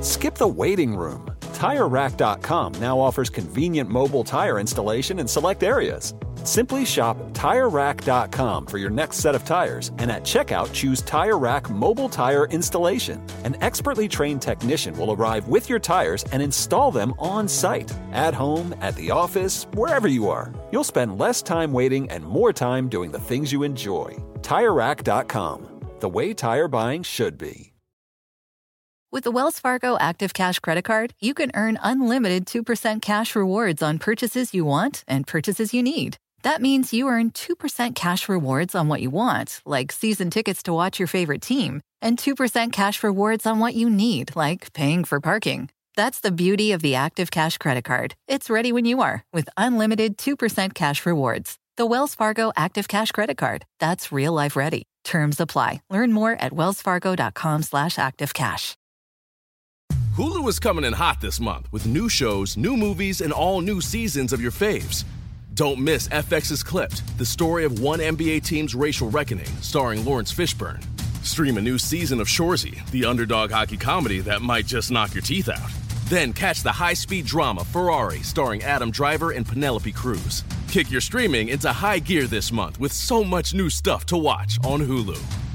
Skip the waiting room. TireRack.com now offers convenient mobile tire installation in select areas. Simply shop TireRack.com for your next set of tires, and at checkout, choose Tire Rack Mobile Tire Installation. An expertly trained technician will arrive with your tires and install them on site, at home, at the office, wherever you are. You'll spend less time waiting and more time doing the things you enjoy. TireRack.com, the way tire buying should be. With the Wells Fargo Active Cash Credit Card, you can earn unlimited 2% cash rewards on purchases you want and purchases you need. That means you earn 2% cash rewards on what you want, like season tickets to watch your favorite team, and 2% cash rewards on what you need, like paying for parking. That's the beauty of the Active Cash Credit Card. It's ready when you are, with unlimited 2% cash rewards. The Wells Fargo Active Cash Credit Card. That's real life ready. Terms apply. Learn more at wellsfargo.com/activecash. Hulu is coming in hot this month with new shows, new movies, and all new seasons of your faves. Don't miss FX's Clipped, the story of one NBA team's racial reckoning, starring Lawrence Fishburne. Stream a new season of Shoresy, the underdog hockey comedy that might just knock your teeth out. Then catch the high-speed drama Ferrari, starring Adam Driver and Penelope Cruz. Kick your streaming into high gear this month with so much new stuff to watch on Hulu.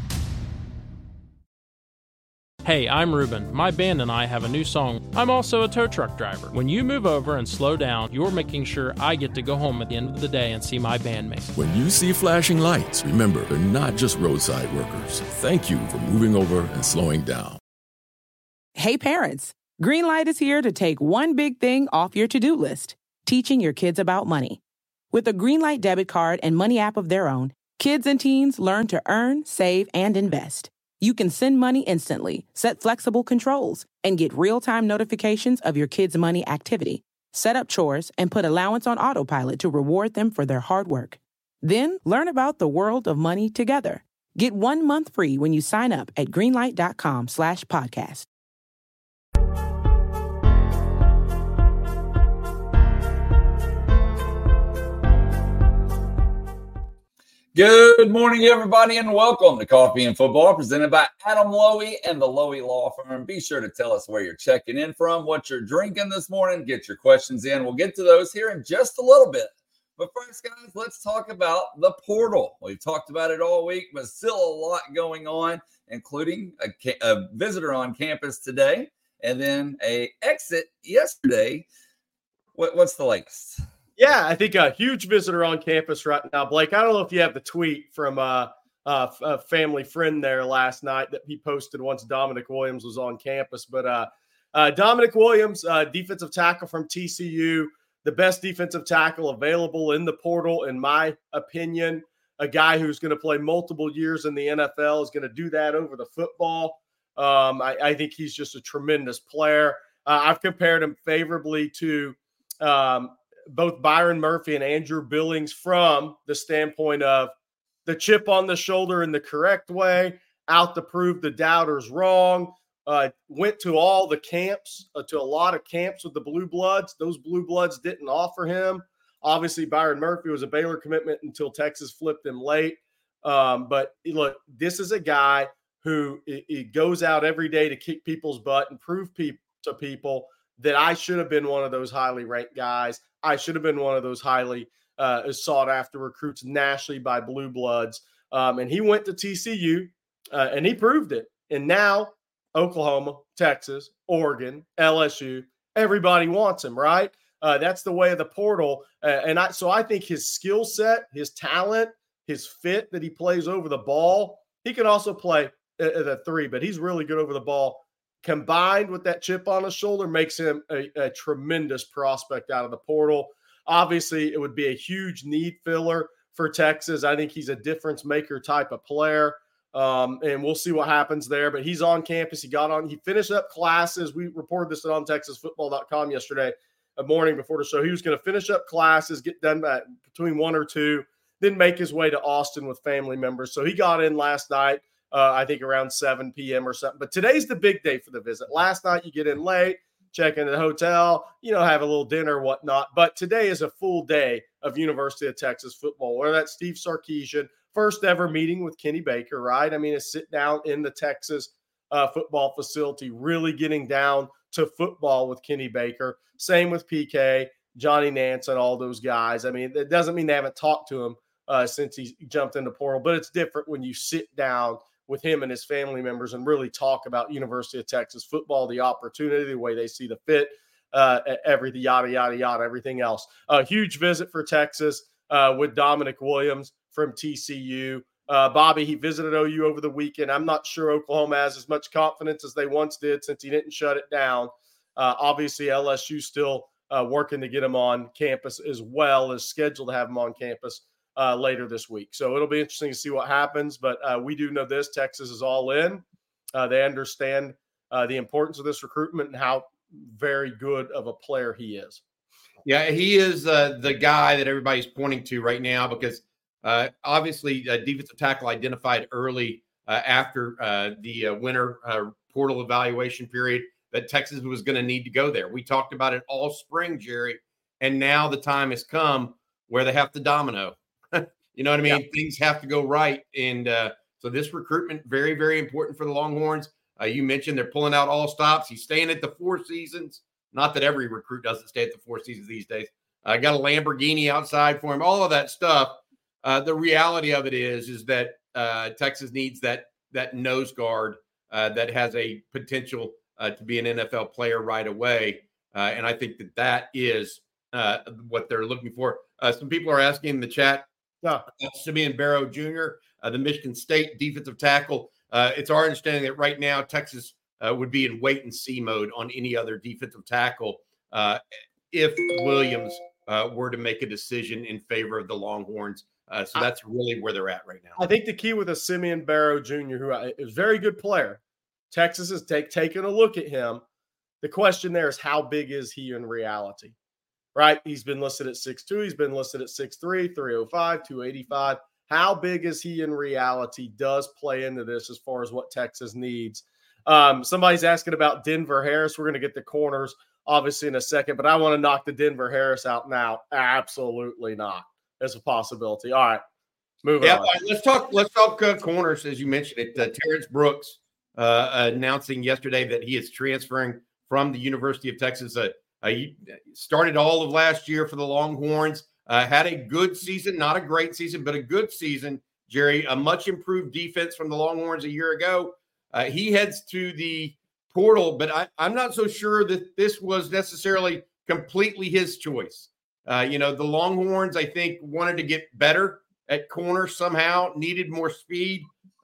Hey, I'm Ruben. My band and I have a new song. I'm also a tow truck driver. When you move over and slow down, you're making sure I get to go home at the end of the day and see my bandmates. When you see flashing lights, remember, they're not just roadside workers. Thank you for moving over and slowing down. Hey parents, Greenlight is here to take one big thing off your to-do list, teaching your kids about money. With a Greenlight debit card and money app of their own, kids and teens learn to earn, save, and invest. You can send money instantly, set flexible controls, and get real-time notifications of your kids' money activity. Set up chores and put allowance on autopilot to reward them for their hard work. Then learn about the world of money together. Get 1 month free when you sign up at greenlight.com/podcast. Good morning, everybody, and welcome to Coffee and Football, presented by Adam Lowy and the Lowy Law Firm. Be sure to tell us where you're checking in from, what you're drinking this morning. Get your questions in. We'll get to those here in just a little bit. But first, guys, let's talk about the portal. We've talked about it all week, but still a lot going on, including a visitor on campus today and then a exit yesterday. What's the latest? Yeah, I think a huge visitor on campus right now. Blake, I don't know if you have the tweet from a family friend there last night that he posted once Dominic Williams was on campus. But Dominic Williams, defensive tackle from TCU, the best defensive tackle available in the portal, in my opinion. A guy who's going to play multiple years in the NFL, is going to do that over the football. I think he's just a tremendous player. I've compared him favorably to both Byron Murphy and Andrew Billings from the standpoint of the chip on the shoulder in the correct way, out to prove the doubters wrong, went to all the camps, to a lot of camps with the Blue Bloods. Those Blue Bloods didn't offer him. Obviously, Byron Murphy was a Baylor commitment until Texas flipped him late. But look, this is a guy who he goes out every day to kick people's butt and prove to people that I should have been one of those highly ranked guys. I should have been one of those highly sought-after recruits nationally by Blue Bloods. And he went to TCU, and he proved it. And now Oklahoma, Texas, Oregon, LSU, everybody wants him, right? That's the way of the portal. So I think his skill set, his talent, his fit that he plays over the ball, he can also play the three, but he's really good over the ball. Combined with that chip on his shoulder makes him a tremendous prospect out of the portal. Obviously, it would be a huge need filler for Texas. I think he's a difference maker type of player, and we'll see what happens there. But he's on campus. He finished up classes. We reported this on TexasFootball.com yesterday morning before the show. He was going to finish up classes, get done between 1 or 2, then make his way to Austin with family members. So he got in last night. I think around 7 p.m. or something. But today's the big day for the visit. Last night you get in late, check into the hotel, have a little dinner, whatnot. But today is a full day of University of Texas football, where that's Steve Sarkisian, first ever meeting with Kenny Baker, right? I mean, a sit down in the Texas football facility, really getting down to football with Kenny Baker. Same with PK, Johnny Nance, and all those guys. I mean, it doesn't mean they haven't talked to him since he jumped into portal, but it's different when you sit down with him and his family members and really talk about University of Texas football, the opportunity, the way they see the fit, everything, yada, yada, yada, everything else. A huge visit for Texas with Dominic Williams from TCU. Bobby, he visited OU over the weekend. I'm not sure Oklahoma has as much confidence as they once did since he didn't shut it down. Obviously, LSU still working to get him on campus as well as scheduled to have him on campus later this week. So it'll be interesting to see what happens. But we do know this, Texas is all in. They understand the importance of this recruitment and how very good of a player he is. Yeah, he is the guy that everybody's pointing to right now because obviously defensive tackle identified early after the winter portal evaluation period that Texas was going to need to go there. We talked about it all spring, Jerry, and now the time has come where they have to domino. You know what I mean? Yeah. Things have to go right. And so this recruitment, very, very important for the Longhorns. You mentioned they're pulling out all stops. He's staying at the Four Seasons. Not that every recruit doesn't stay at the Four Seasons these days. I got a Lamborghini outside for him, all of that stuff. The reality of it is that Texas needs that nose guard that has a potential to be an NFL player right away. And I think that is what they're looking for. Some people are asking in the chat, Simeon Barrow Jr., the Michigan State defensive tackle. It's our understanding that right now Texas would be in wait-and-see mode on any other defensive tackle if Williams were to make a decision in favor of the Longhorns. So that's really where they're at right now. I think the key with a Simeon Barrow Jr., who is a very good player, Texas has taken a look at him. The question there is how big is he in reality, right? He's been listed at 6'2". He's been listed at 6'3", 305, 285. How big is he in reality does play into this as far as what Texas needs. Somebody's asking about Denver Harris. We're going to get the corners obviously in a second, but I want to knock the Denver Harris out now. Absolutely not. As a possibility. All right, moving on. Let's talk corners, as you mentioned it. Terrence Brooks announcing yesterday that he is transferring from the University of Texas. He started all of last year for the Longhorns. Had a good season, not a great season, but a good season. Jerry, a much improved defense from the Longhorns a year ago. He heads to the portal, but I'm not so sure that this was necessarily completely his choice. The Longhorns, I think, wanted to get better at corner somehow, needed more speed.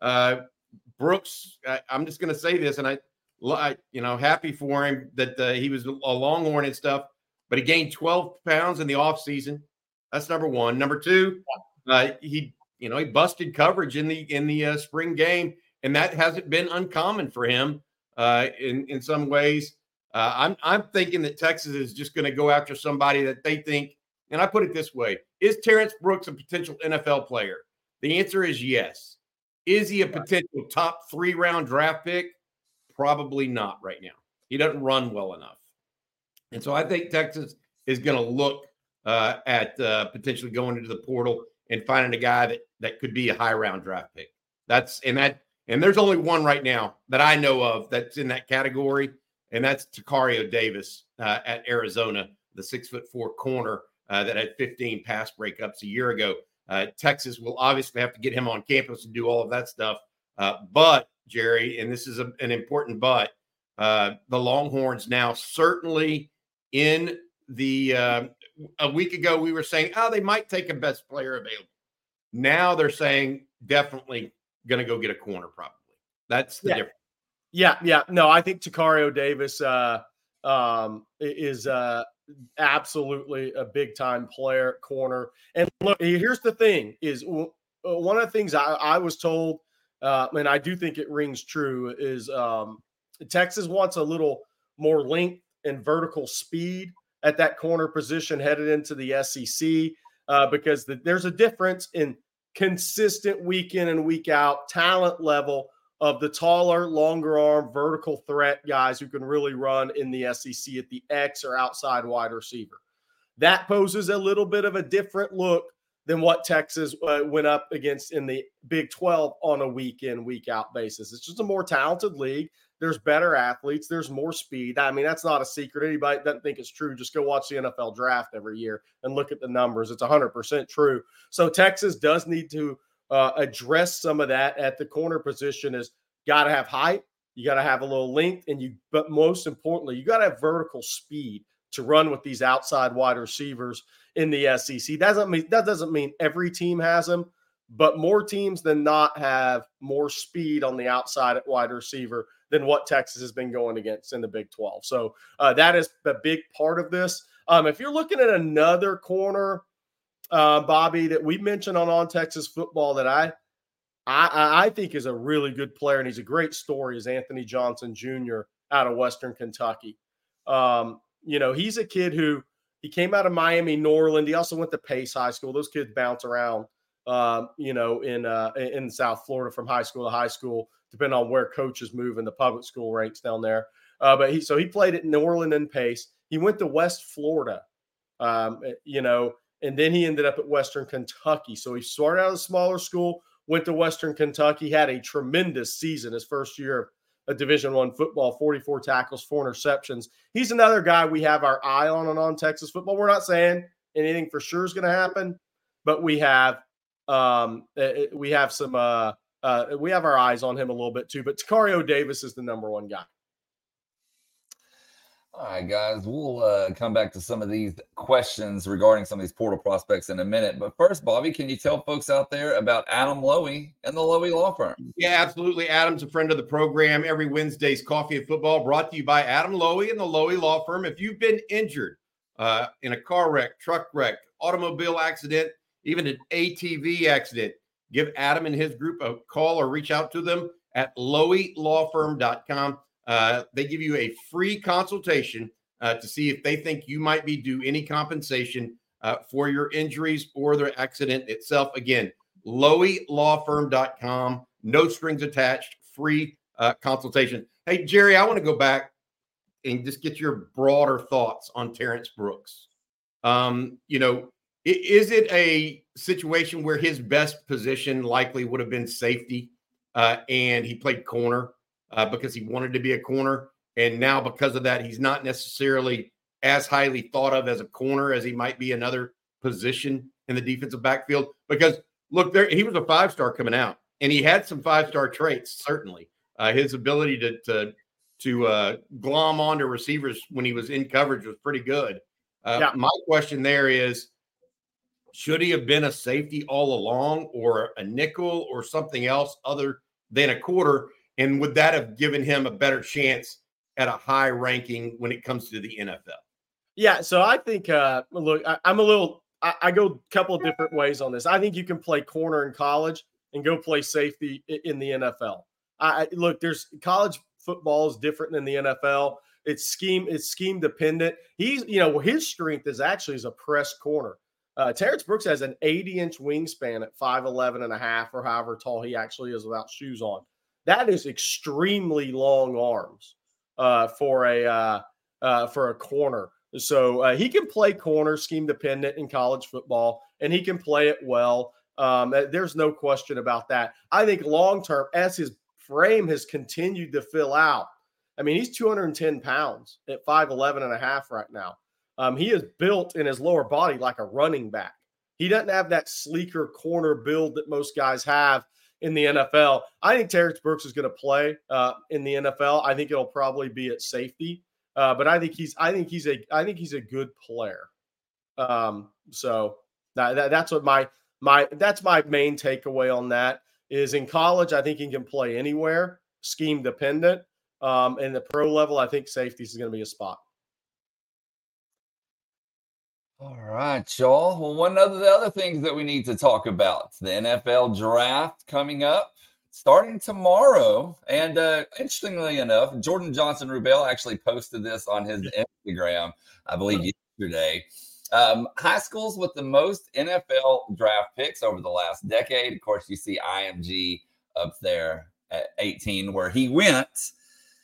Brooks, I'm just going to say this, and I happy for him that he was a Longhorn and stuff, but he gained 12 pounds in the offseason. That's number one. Number two, he busted coverage in the spring game, and that hasn't been uncommon for him in some ways. I'm thinking that Texas is just going to go after somebody that they think, and I put it this way, is Terrence Brooks a potential NFL player? The answer is yes. Is he a potential top 3-round draft pick? Probably not right now. He doesn't run well enough. And so I think Texas is going to look at potentially going into the portal and finding a guy that could be a high-round draft pick. And there's only one right now that I know of that's in that category, and that's Tacario Davis at Arizona, the 6'4" corner that had 15 pass breakups a year ago. Texas will obviously have to get him on campus and do all of that stuff. But, Jerry, and this is an important but, the Longhorns now certainly in the a week ago we were saying, they might take a best player available. Now they're saying definitely going to go get a corner probably. That's the difference. Yeah. No, I think Tacario Davis is absolutely a big-time player, corner. And look, here's the thing, is one of the things I was told, and I do think it rings true, is Texas wants a little more length and vertical speed at that corner position headed into the SEC because there's a difference in consistent week in and week out talent level of the taller, longer arm, vertical threat guys who can really run in the SEC at the X or outside wide receiver. That poses a little bit of a different look than what Texas went up against in the Big 12 on a week-in, week-out basis. It's just a more talented league. There's better athletes. There's more speed. I mean, that's not a secret. Anybody that doesn't think it's true, just go watch the NFL draft every year and look at the numbers. It's 100% true. So Texas does need to address some of that at the corner position. Is got to have height. You got to have a little length. But most importantly, you got to have vertical speed to run with these outside wide receivers in the SEC. That doesn't mean every team has them, but more teams than not have more speed on the outside at wide receiver than what Texas has been going against in the Big 12. So that is a big part of this. If you're looking at another corner, Bobby, that we mentioned on Texas Football that I think is a really good player, and he's a great story, is Anthony Johnson Jr. out of Western Kentucky. He's a kid who he came out of Miami Norland. He also went to Pace High School. Those kids bounce around, in South Florida from high school to high school, depending on where coaches move in the public school ranks down there. But he played at Norland and Pace. He went to West Florida, and then he ended up at Western Kentucky. So he started out of a smaller school, went to Western Kentucky, had a tremendous season his first year of Division I football, 44 tackles, 4 interceptions. He's another guy we have our eye on Texas Football. We're not saying anything for sure is going to happen, but we have our eyes on him a little bit too. But Tacario Davis is the number one guy. All right, guys, we'll come back to some of these questions regarding some of these portal prospects in a minute. But first, Bobby, can you tell folks out there about Adam Lowy and the Lowy Law Firm? Yeah, absolutely. Adam's a friend of the program. Every Wednesday's Coffee and Football brought to you by Adam Lowy and the Lowy Law Firm. If you've been injured in a car wreck, truck wreck, automobile accident, even an ATV accident, give Adam and his group a call or reach out to them at loweylawfirm.com. They give you a free consultation to see if they think you might be due any compensation for your injuries or the accident itself. Again, loweylawfirm.com, no strings attached, free consultation. Hey, Jerry, I want to go back and just get your broader thoughts on Terrence Brooks. Is it a situation where his best position likely would have been safety and he played corner because he wanted to be a corner, and now because of that, he's not necessarily as highly thought of as a corner as he might be another position in the defensive backfield? Because, look, he was a 5-star coming out, and he had some 5-star traits, certainly. His ability to glom onto receivers when he was in coverage was pretty good. My question there is, should he have been a safety all along, or a nickel, or something else other than a quarter? And would that have given him a better chance at a high ranking when it comes to the NFL? Yeah, so I think, I go a couple of different ways on this. I think you can play corner in college and go play safety in the NFL. There's college football is different than the NFL. It's scheme dependent. His strength is actually as a press corner. Terrence Brooks has an 80-inch wingspan at 5'11 and a half, or however tall he actually is without shoes on. That is extremely long arms for a corner. So he can play corner, scheme dependent in college football, and he can play it well. There's no question about that. I think long term, as his frame has continued to fill out, I mean, he's 210 pounds at 5'11 and a half right now. He is built in his lower body like a running back. He doesn't have that sleeker corner build that most guys have in the NFL. I think Terrence Brooks is going to play in the NFL. I think it'll probably be at safety, but I think he's a good player. So that's what my main takeaway on that is. In college, I think he can play anywhere, scheme dependent. In the pro level, I think safety is going to be a spot. All right, y'all. Well, one of the other things that we need to talk about, the NFL draft coming up, starting tomorrow. And interestingly enough, Jordan Johnson-Rubel actually posted this on his Instagram, I believe yesterday. High schools with the most NFL draft picks over the last decade. Of course, you see IMG up there at 18 where he went.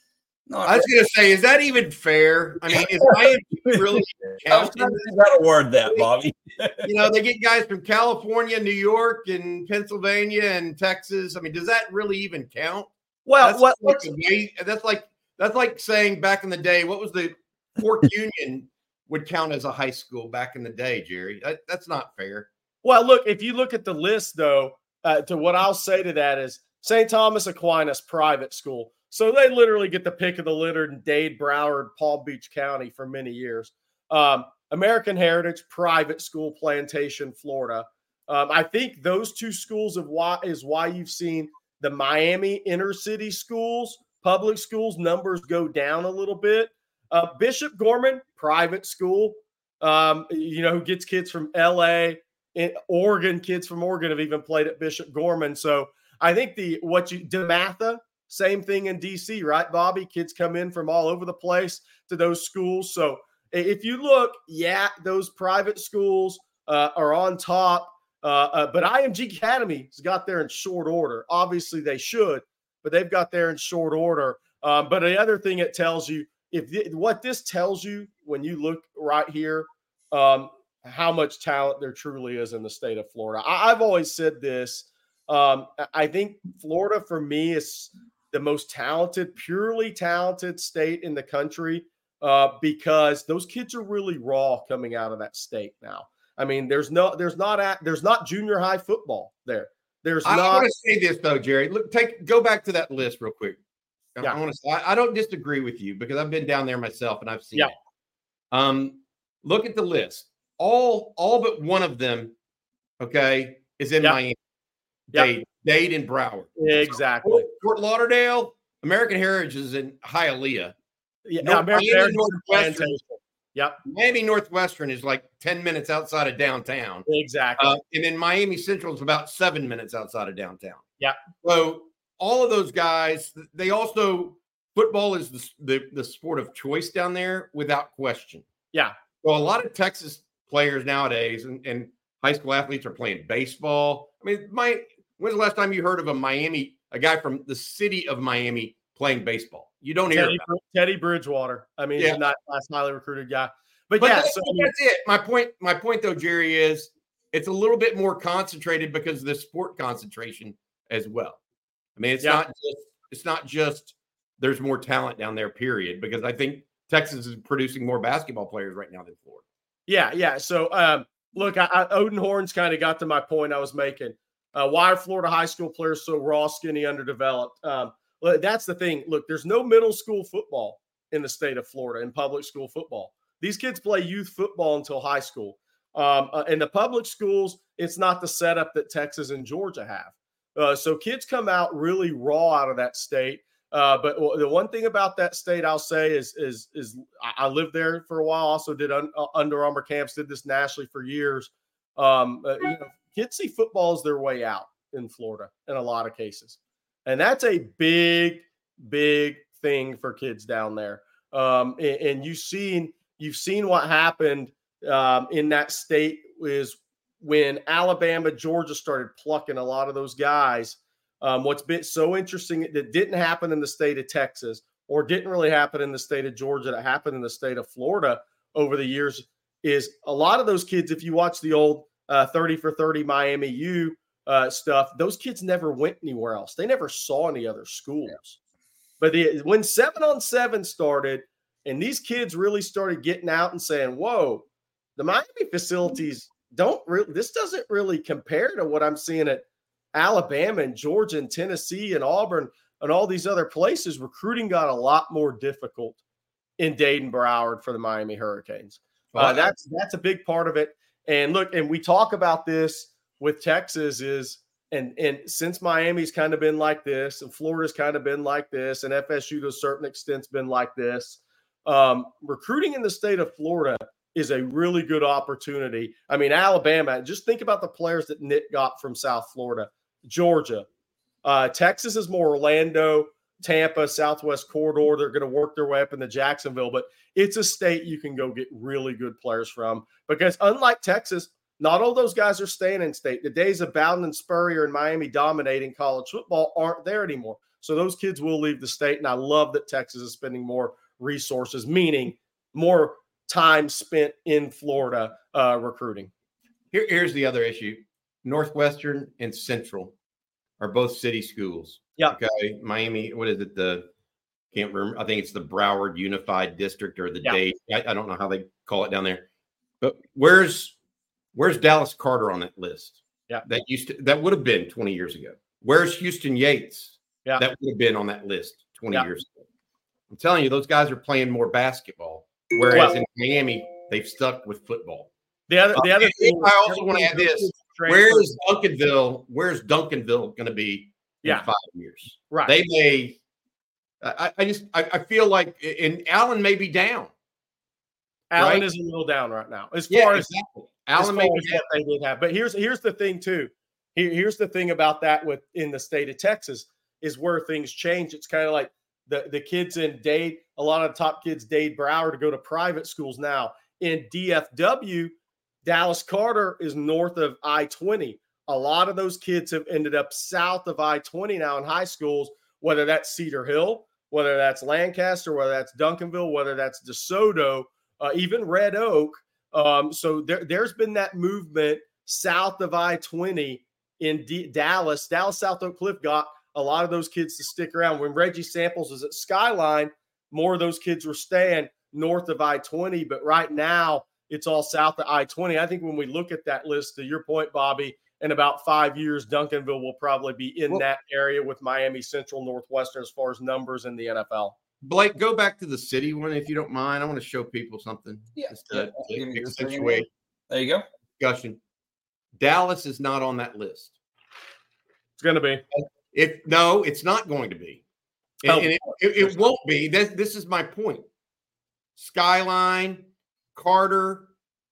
I was going to say, is that even fair? I mean, is Miami really I was trying to figure out a word that, Bobby. They get guys from California, New York, and Pennsylvania, and Texas. I mean, does that really even count? Well, that's like saying back in the day, what was the Fork Union would count as a high school back in the day, Jerry? That's not fair. Well, look, if you look at the list, though, to what I'll say to that is St. Thomas Aquinas private school. So they literally get the pick of the litter in Dade, Broward, Palm Beach County for many years. American Heritage private school, Plantation, Florida. I think those two schools is why you've seen the Miami inner city schools, public schools, numbers go down a little bit. Bishop Gorman, private school, who gets kids from LA, Oregon, kids from Oregon have even played at Bishop Gorman. So I think DeMatha, same thing in DC, right, Bobby? Kids come in from all over the place to those schools. So if you look, those private schools are on top. But IMG Academy has got there in short order. Obviously, they should, but they've got there in short order. But the other thing it tells you, what this tells you when you look right here, how much talent there truly is in the state of Florida. I've always said this. I think Florida, for me, is the most talented, purely talented state in the country because those kids are really raw coming out of that state now. I mean, there's not junior high football there. I want to say this though, Jerry. Look, go back to that list real quick. Yeah. I don't disagree with you because I've been down there myself and I've seen it. Look at the list. All but one of them, is in Miami. Dade and Broward. Exactly. Fort Lauderdale, American Heritage is in Hialeah. American Northwestern. Miami Northwestern is like 10 minutes outside of downtown. Exactly. And then Miami Central is about 7 minutes outside of downtown. Yeah. So all of those guys, they also, football is the sport of choice down there without question. Yeah. So a lot of Texas players nowadays and high school athletes are playing baseball. I mean, when's the last time you heard of a guy from the city of Miami playing baseball? You don't hear about Teddy Bridgewater. I mean, he's not a highly recruited guy. But that's it. My point though, Jerry, is it's a little bit more concentrated because of the sport concentration as well. I mean, it's not just there's more talent down there, period, because I think Texas is producing more basketball players right now than Florida. Yeah. So look, Odin Horns kind of got to my point I was making. Why are Florida high school players so raw, skinny, underdeveloped? That's the thing. Look, there's no middle school football in the state of Florida in public school football. These kids play youth football until high school. In the public schools, it's not the setup that Texas and Georgia have. So kids come out really raw out of that state. But the one thing about that state I'll say is I lived there for a while. Also did Under Armour camps. Did this nationally for years. Kids see football as their way out in Florida in a lot of cases. And that's a big, big thing for kids down there. And you've seen what happened in that state is when Alabama, Georgia started plucking a lot of those guys. What's been so interesting that didn't happen in the state of Texas or didn't really happen in the state of Georgia that happened in the state of Florida over the years is a lot of those kids, if you watch the old 30 for 30 Miami U stuff, those kids never went anywhere else. They never saw any other schools. But when 7-on-7 started and these kids really started getting out and saying, whoa, the Miami facilities this doesn't really compare to what I'm seeing at Alabama and Georgia and Tennessee and Auburn and all these other places. Recruiting got a lot more difficult in Dade and Broward for the Miami Hurricanes. That's a big part of it. And look, and we talk about this with Texas and since Miami's kind of been like this and Florida's kind of been like this and FSU to a certain extent's been like this, recruiting in the state of Florida is a really good opportunity. I mean, Alabama, just think about the players that Nick got from South Florida, Georgia. Texas is more Orlando, Tampa, Southwest corridor. They're going to work their way up into Jacksonville, but it's a state you can go get really good players from because unlike Texas, not all those guys are staying in state. The days of Bowden and Spurrier and Miami dominating college football aren't there anymore. So those kids will leave the state. And I love that Texas is spending more resources, meaning more time spent in Florida recruiting. Here's the other issue. Northwestern and Central are both city schools. Yeah. Okay. Miami, what is it? Can't remember. I think it's the Broward Unified District or the Dade. I don't know how they call it down there. But where's Dallas Carter on that list? Yeah. That would have been 20 years ago. Where's Houston Yates? Yeah. That would have been on that list 20 years ago. I'm telling you, those guys are playing more basketball. Whereas in Miami, they've stuck with football. The other thing I also want to add this. Where's Duncanville going to be in 5 years? Right. They may. I feel like, and Allen may be down. Allen is a little down right now. As far as Allen may be down. They did have. But here's the thing too. Here's the thing about that in the state of Texas is where things change. It's kind of like the kids in Dade, a lot of the top kids Dade Broward to go to private schools now. In DFW, Dallas Carter is north of I-20. A lot of those kids have ended up south of I-20 now in high schools, whether that's Cedar Hill, whether that's Lancaster, whether that's Duncanville, whether that's DeSoto, even Red Oak. So there's been that movement south of I-20 in Dallas. Dallas South Oak Cliff got a lot of those kids to stick around. When Reggie Samples was at Skyline, more of those kids were staying north of I-20, but right now it's all south of I-20. I think when we look at that list, to your point, Bobby, in about 5 years, Duncanville will probably be in that area with Miami Central, Northwestern as far as numbers in the NFL. Blake, go back to the city one if you don't mind. I want to show people something. To accentuate. There you go. Discussion. Dallas is not on that list. It's going to be. No, it's not going to be. And it won't be. This is my point. Skyline, Carter,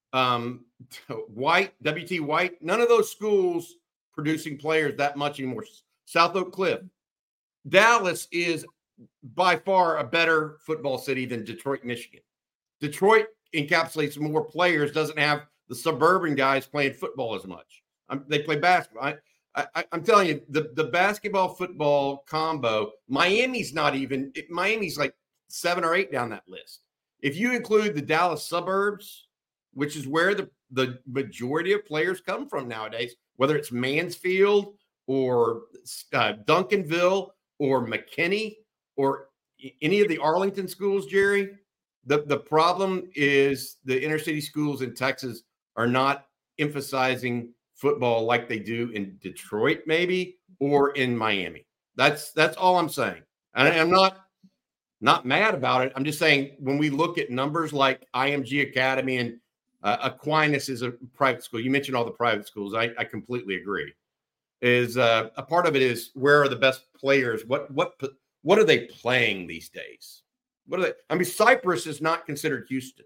White, WT White, none of those schools producing players that much anymore. South Oak Cliff. Dallas is by far a better football city than Detroit, Michigan. Detroit encapsulates more players, doesn't have the suburban guys playing football as much. They play basketball. I'm telling you, the basketball football combo, Miami's like 7 or 8 down that list. If you include the Dallas suburbs, which is where the majority of players come from nowadays, whether it's Mansfield or Duncanville or McKinney or any of the Arlington schools, Jerry, the problem is the inner city schools in Texas are not emphasizing football like they do in Detroit, maybe, or in Miami. That's all I'm saying. And I'm not mad about it. I'm just saying when we look at numbers like IMG Academy and Aquinas is a private school. You mentioned all the private schools. I completely agree. A part of it is where are the best players? What are they playing these days? What are they? I mean, Cypress is not considered Houston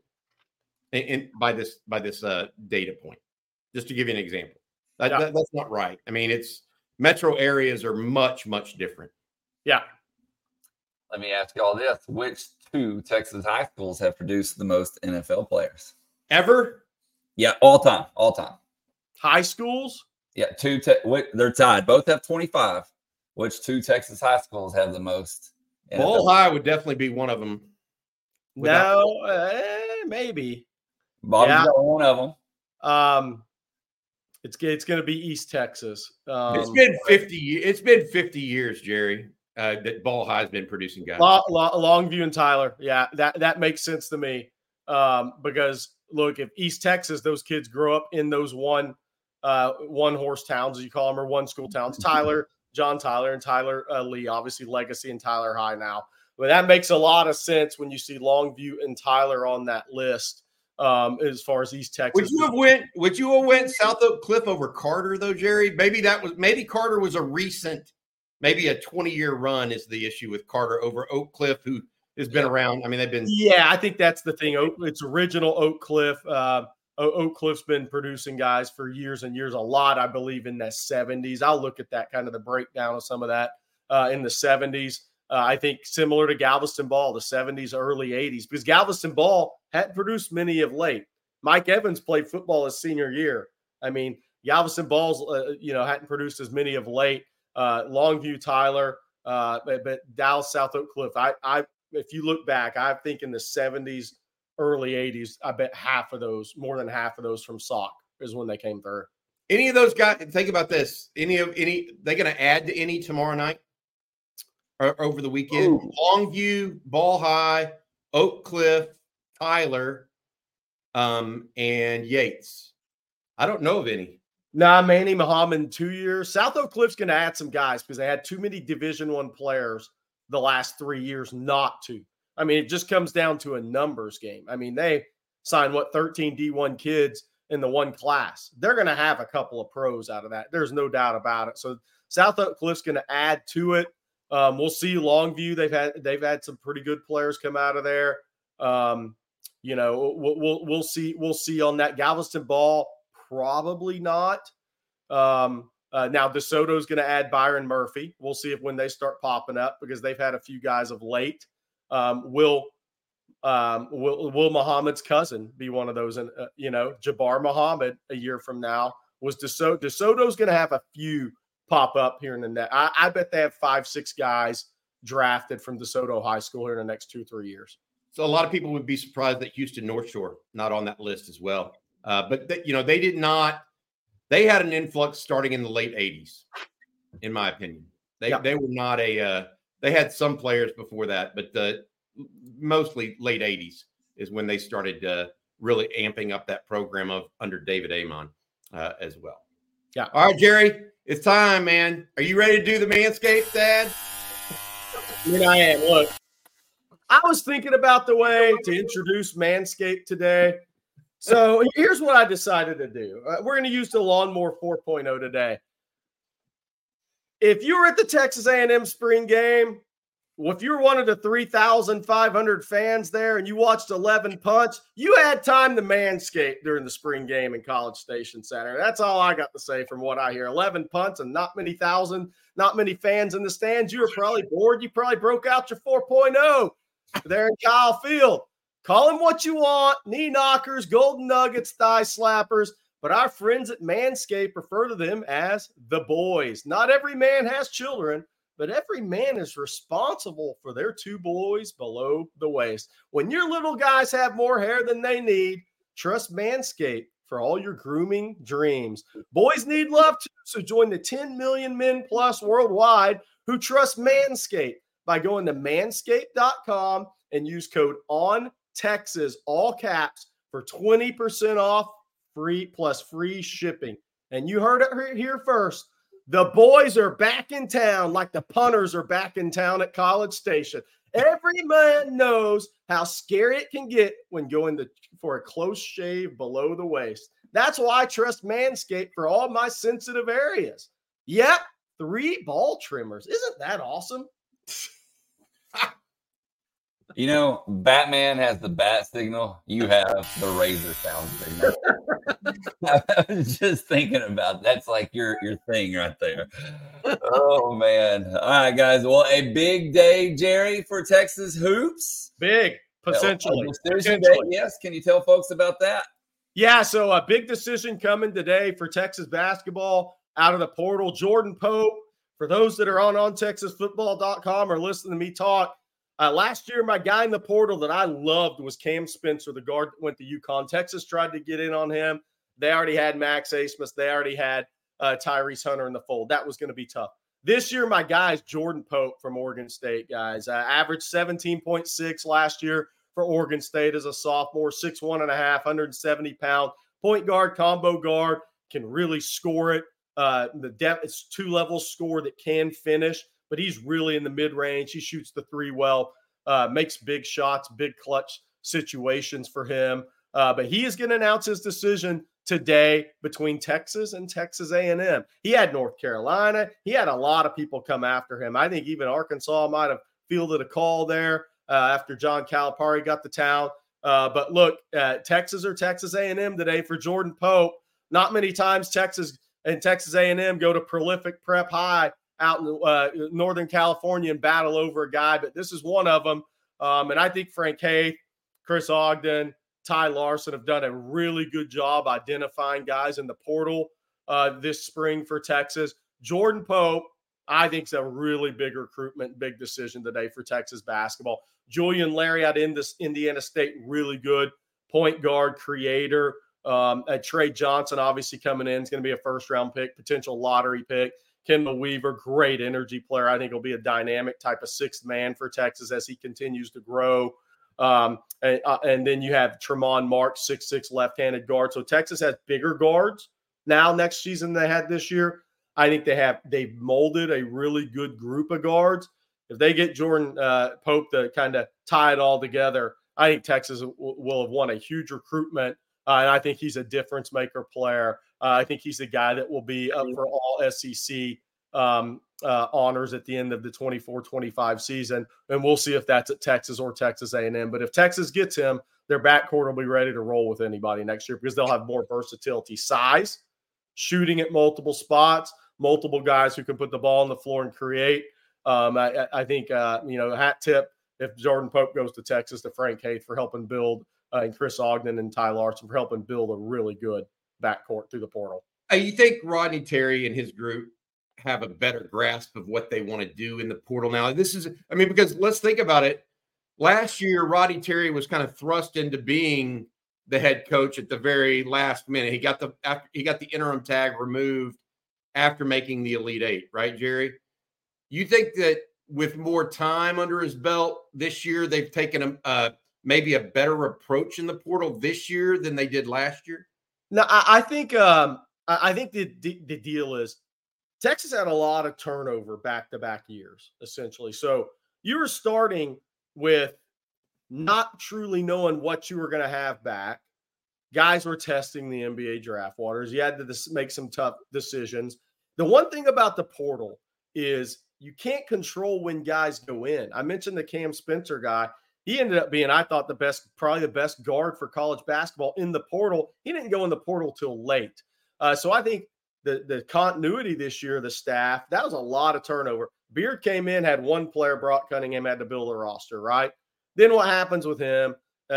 by this data point. Just to give you an example, that's not right. I mean, it's metro areas are much, much different. Yeah. Let me ask you all this: which 2 Texas high schools have produced the most NFL players ever? Yeah, all time. High schools? Yeah, 2. They're tied. Both have 25. Which 2 Texas high schools have the most? Ball High would definitely be one of them. Maybe. Bobby's got one of them. It's going to be East Texas. It's been 50 years. It's been 50 years, Jerry. That Ball High has been producing guys. Longview and Tyler. Yeah, that makes sense to me. Because look, if East Texas, those kids grow up in those one horse towns, as you call them, or one school towns. John Tyler and Tyler Lee, obviously Legacy and Tyler High now. But that makes a lot of sense when you see Longview and Tyler on that list. As far as East Texas, would you have went South Oak Cliff over Carter though, Jerry? Maybe Carter was a recent, maybe a 20-year run is the issue with Carter over Oak Cliff, who has been around. I mean, they've been. Yeah, I think that's the thing. It's original Oak Cliff. Oak Cliff's been producing guys for years and years. A lot, I believe, in the 70s. I'll look at that kind of the breakdown of some of that in the 70s. I think similar to Galveston Ball, the 70s, early 80s, because Galveston Ball hadn't produced many of late. Mike Evans played football his senior year. I mean, Galveston Ball's, hadn't produced as many of late. Longview, Tyler, But Dallas, South Oak Cliff, I if you look back, I think in the 70s, early 80s, I bet more than half of those from Sauk is when they came through. Any of those guys, think about this. They going to add to any tomorrow night or over the weekend? Ooh. Longview, Ball High, Oak Cliff, Tyler, and Yates. I don't know of any. Nah, Manny Muhammad, 2 years. South Oak Cliff's going to add some guys because they had too many Division I players the last 3 years not to. I mean, it just comes down to a numbers game. I mean, they signed, 13 D1 kids in the one class. They're going to have a couple of pros out of that. There's no doubt about it. So South Oak Cliff's going to add to it. We'll see Longview. They've had some pretty good players come out of there. We'll see on that. Galveston Ball, probably not. Now DeSoto's going to add Byron Murphy. We'll see if when they start popping up because they've had a few guys of late. Will Muhammad's cousin be one of those? And Jabbar Muhammad a year from now was DeSoto. DeSoto's going to have a few pop up here in the net. I bet they have 5-6 guys drafted from DeSoto High School here in the next 2-3 years. So a lot of people would be surprised that Houston North Shore not on that list as well. But they did not. They had an influx starting in the late 80s, in my opinion. They were not they had some players before that, but mostly late 80s is when they started really amping up that program under David Amon as well. Yeah. All right, Jerry, it's time, man. Are you ready to do the Manscaped, Dad? I mean, I am. Look, I was thinking about the way to introduce Manscaped today. So here's what I decided to do. We're going to use the Lawnmower 4.0 today. If you were at the Texas A&M spring game, if you were one of the 3,500 fans there and you watched 11 punts, you had time to manscape during the spring game in College Station Center. That's all I got to say from what I hear. 11 punts and not many fans in the stands. You were probably bored. You probably broke out your 4.0 there in Kyle Field. Call them what you want, knee knockers, golden nuggets, thigh slappers. But our friends at Manscaped refer to them as the boys. Not every man has children, but every man is responsible for their 2 boys below the waist. When your little guys have more hair than they need, trust Manscaped for all your grooming dreams. Boys need love too, so join the 10 million men plus worldwide who trust Manscaped by going to manscaped.com and use code ONTEXAS, all caps, for 20% off free shipping. And you heard it here first. The boys are back in town like the punters are back in town at College Station. Every man knows how scary it can get when going for a close shave below the waist. That's why I trust Manscaped for all my sensitive areas. Yep, 3 ball trimmers. Isn't that awesome? Batman has the bat signal. You have the razor sound signal. I was just thinking about that's like your thing right there. Oh, man. All right, guys. Well, a big day, Jerry, for Texas hoops. Big, potentially. Yes. Can you tell folks about that? Yeah, so a big decision coming today for Texas basketball out of the portal. Jordan Pope, for those that are on TexasFootball.com or listening to me talk, last year, my guy in the portal that I loved was Cam Spencer, the guard that went to UConn. Texas tried to get in on him. They already had Max Asmus. They already had Tyrese Hunter in the fold. That was going to be tough. This year, my guy is Jordan Pope from Oregon State, guys. Averaged 17.6 last year for Oregon State as a sophomore, 6'1.5", 170-pound, point guard, combo guard, can really score it. The depth, it's 2-level score that can finish, but he's really in the mid-range. He shoots the 3 well, makes big shots, big clutch situations for him. But he is going to announce his decision today between Texas and Texas A&M. He had North Carolina. He had a lot of people come after him. I think even Arkansas might have fielded a call there after John Calipari got to town. But look, Texas or Texas A&M today for Jordan Pope. Not many times Texas and Texas A&M go to prolific prep high out in Northern California and battle over a guy, but this is one of them. And I think Frank Haith, Chris Ogden, Ty Larson have done a really good job identifying guys in the portal this spring for Texas. Jordan Pope, I think it's a really big recruitment, big decision today for Texas basketball. Julian Larry out in this Indiana State, really good point guard, creator. Trey Johnson, obviously coming in, is going to be a first-round pick, potential lottery pick. Kendall Weaver, great energy player. I think he'll be a dynamic type of sixth man for Texas as he continues to grow. And then you have Tremont Marks, 6'6", left-handed guard. So Texas has bigger guards now next season than they had this year. I think they've molded a really good group of guards. If they get Jordan Pope to kind of tie it all together, I think Texas will have won a huge recruitment. And I think he's a difference maker player. I think he's the guy that will be up for all SEC honors at the end of the 24-25 season. And we'll see if that's at Texas or Texas A&M. But if Texas gets him, their backcourt will be ready to roll with anybody next year because they'll have more versatility, size, shooting at multiple spots, multiple guys who can put the ball on the floor and create. I think, hat tip if Jordan Pope goes to Texas to Frank Haith for helping build and Chris Ogden and Ty Larson for helping build a really good backcourt through the portal. You think Rodney Terry and his group have a better grasp of what they want to do in the portal now? Because let's think about it. Last year, Rodney Terry was kind of thrust into being the head coach at the very last minute. He got the interim tag removed after making the Elite Eight, right, Jerry? You think that with more time under his belt this year, they've taken maybe a better approach in the portal this year than they did last year? No, I think the deal is Texas had a lot of turnover back-to-back years, essentially. So you were starting with not truly knowing what you were going to have back. Guys were testing the NBA draft waters. You had to make some tough decisions. The one thing about the portal is you can't control when guys go in. I mentioned the Cam Spencer guy. He ended up being, I thought, probably the best guard for college basketball in the portal. He didn't go in the portal till late. So I think the continuity this year, the staff, that was a lot of turnover. Beard came in, had one player, Brock Cunningham, had to build a roster, right? Then what happens with him?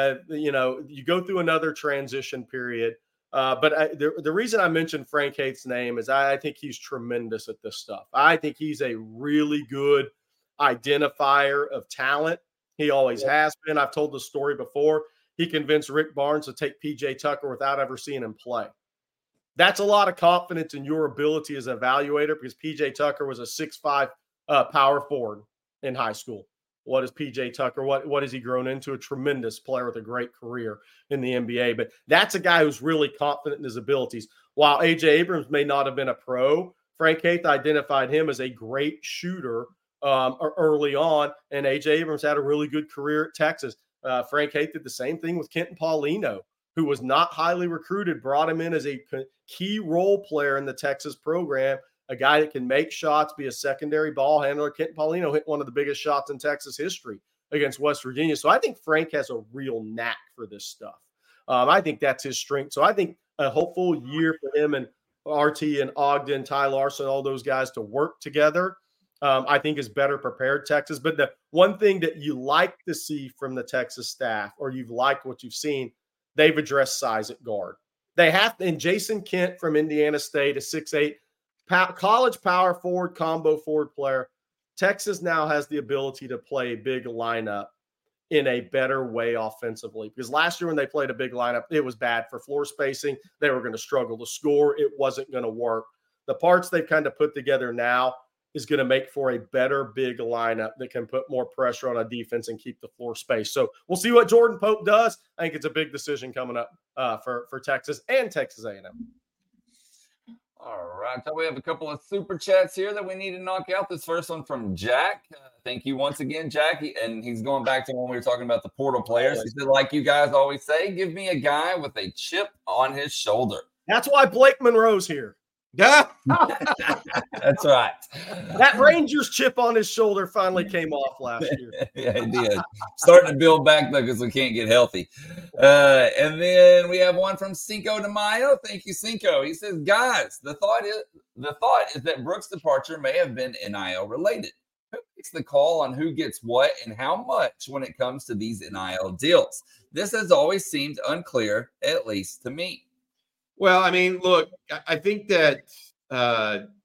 You go through another transition period. But the reason I mentioned Frank Haith's name is I think he's tremendous at this stuff. I think he's a really good identifier of talent. He always has been. I've told the story before. He convinced Rick Barnes to take P.J. Tucker without ever seeing him play. That's a lot of confidence in your ability as an evaluator because P.J. Tucker was a 6'5" power forward in high school. What is P.J. Tucker? What has he grown into? A tremendous player with a great career in the NBA. But that's a guy who's really confident in his abilities. While A.J. Abrams may not have been a pro, Frank Haith identified him as a great shooter early on, and A.J. Abrams had a really good career at Texas. Frank Haith did the same thing with Kenton Paulino, who was not highly recruited, brought him in as a key role player in the Texas program, a guy that can make shots, be a secondary ball handler. Kenton Paulino hit one of the biggest shots in Texas history against West Virginia. So I think Frank has a real knack for this stuff. I think that's his strength. So I think a hopeful year for him and RT and Ogden, Ty Larson, all those guys to work together, I think is better prepared Texas. But the one thing that you like to see from the Texas staff, or you've liked what you've seen, they've addressed size at guard. They have to, and Jason Kent from Indiana State, a 6'8", college power forward, combo forward player. Texas now has the ability to play a big lineup in a better way offensively. Because last year when they played a big lineup, it was bad for floor spacing. They were going to struggle to score. It wasn't going to work. The parts they've kind of put together now is going to make for a better big lineup that can put more pressure on a defense and keep the floor space. So we'll see what Jordan Pope does. I think it's a big decision coming up for Texas and Texas A&M. All right. So we have a couple of super chats here that we need to knock out. This first one from Jack. Thank you once again, Jack. And he's going back to when we were talking about the portal players. He said, like you guys always say, give me a guy with a chip on his shoulder. That's why Blake Monroe's here. Yeah, that's right. That Rangers chip on his shoulder finally came off last year. Yeah, it did. Starting to build back though because we can't get healthy. And then we have one from Cinco de Mayo. Thank you, Cinco. He says, guys, the thought is that Brooks' departure may have been NIL related. Who makes the call on who gets what and how much when it comes to these NIL deals? This has always seemed unclear, at least to me. Well, I mean, look, I think that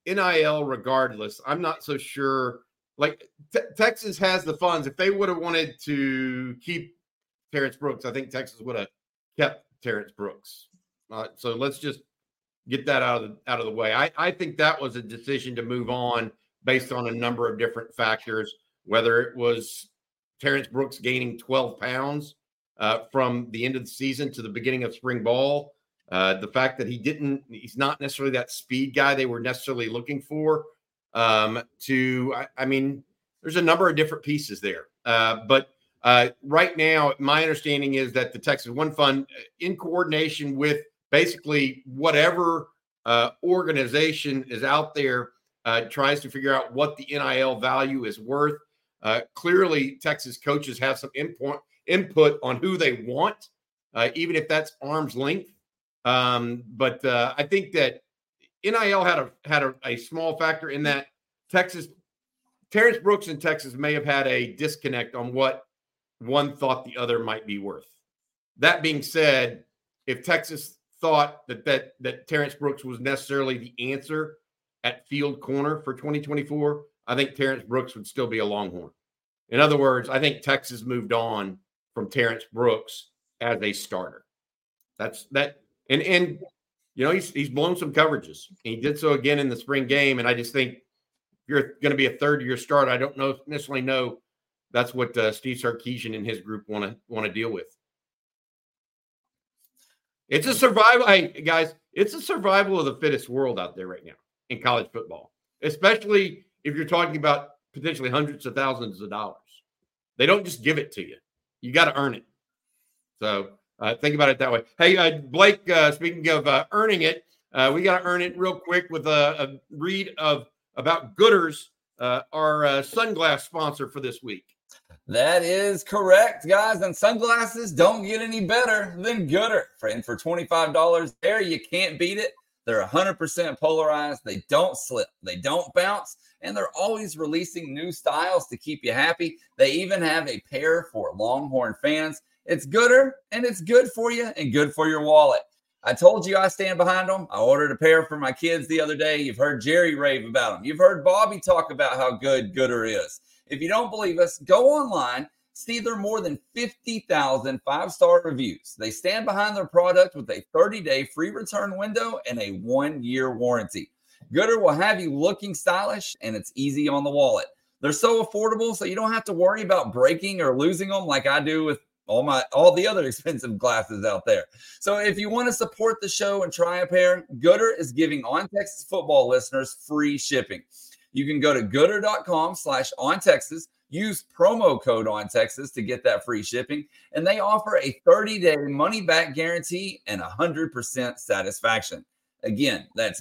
NIL regardless. I'm not so sure. Like Texas has the funds. If they would have wanted to keep Terrence Brooks, I think Texas would have kept Terrence Brooks. So let's just get that out of the way. I think that was a decision to move on based on a number of different factors, whether it was Terrence Brooks gaining 12 pounds from the end of the season to the beginning of spring ball. The fact that he's not necessarily that speed guy they were necessarily looking for. I mean, there's a number of different pieces there. But right now, my understanding is that the Texas One Fund, in coordination with basically whatever organization is out there, tries to figure out what the NIL value is worth. Clearly, Texas coaches have some input on who they want, even if that's arm's length. But I think that NIL had a small factor in that Terrence Brooks and Texas may have had a disconnect on what one thought the other might be worth. That being said, if Texas thought that Terrence Brooks was necessarily the answer at field corner for 2024, I think Terrence Brooks would still be a Longhorn. In other words, I think Texas moved on from Terrence Brooks as a starter. That's that. And you know, he's blown some coverages. He did so again in the spring game. And I just think if you're going to be a third-year starter, I don't necessarily know that's what Steve Sarkisian and his group want to deal with. It's a survival, guys. It's a survival of the fittest world out there right now in college football, especially if you're talking about potentially hundreds of thousands of dollars. They don't just give it to you. You got to earn it. So think about it that way. Hey, Blake, speaking of earning it, we got to earn it real quick with a read about Gooders, our sunglass sponsor for this week. That is correct, guys. And sunglasses don't get any better than Gooder. And for $25 there, you can't beat it. They're 100% polarized. They don't slip. They don't bounce. And they're always releasing new styles to keep you happy. They even have a pair for Longhorn fans. It's Gooder, and it's good for you and good for your wallet. I told you I stand behind them. I ordered a pair for my kids the other day. You've heard Jerry rave about them. You've heard Bobby talk about how good Gooder is. If you don't believe us, go online, see their more than 50,000 five-star reviews. They stand behind their product with a 30-day free return window and a 1-year warranty. Gooder will have you looking stylish, and it's easy on the wallet. They're so affordable, so you don't have to worry about breaking or losing them like I do with all the other expensive glasses out there. So if you want to support the show and try a pair, Gooder is giving On Texas football listeners free shipping. You can go to gooder.com/OnTexas, use promo code OnTexas to get that free shipping, and they offer a 30-day money-back guarantee and 100% satisfaction. Again, that's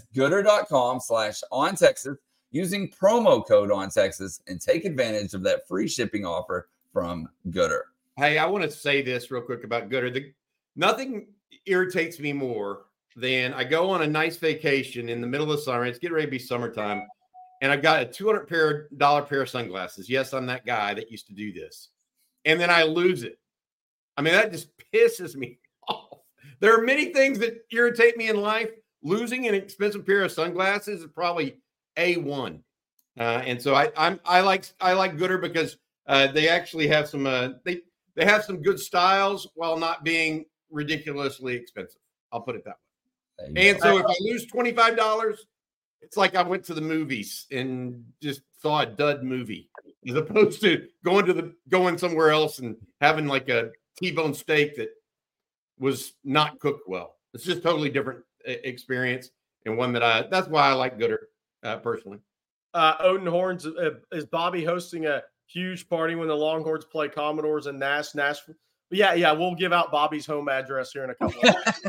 gooder.com/OnTexas, using promo code OnTexas, and take advantage of that free shipping offer from Gooder. Hey, I want to say this real quick about Gooder. Nothing irritates me more than I go on a nice vacation in the middle of the summer. It's getting ready to be summertime. And I've got a $200 pair of sunglasses. Yes, I'm that guy that used to do this. And then I lose it. I mean, that just pisses me off. There are many things that irritate me in life. Losing an expensive pair of sunglasses is probably A1. And so I like Gooder because they actually have some they have some good styles while not being ridiculously expensive. I'll put it that way. And so if I lose $25, it's like I went to the movies and just saw a dud movie, as opposed to going somewhere else and having like a T-bone steak that was not cooked well. It's just totally different experience, and one that's why I like Gooder personally. Odin Horns, is Bobby hosting a huge party when the Longhorns play Commodores in Nashville? Yeah, we'll give out Bobby's home address here in a couple of minutes.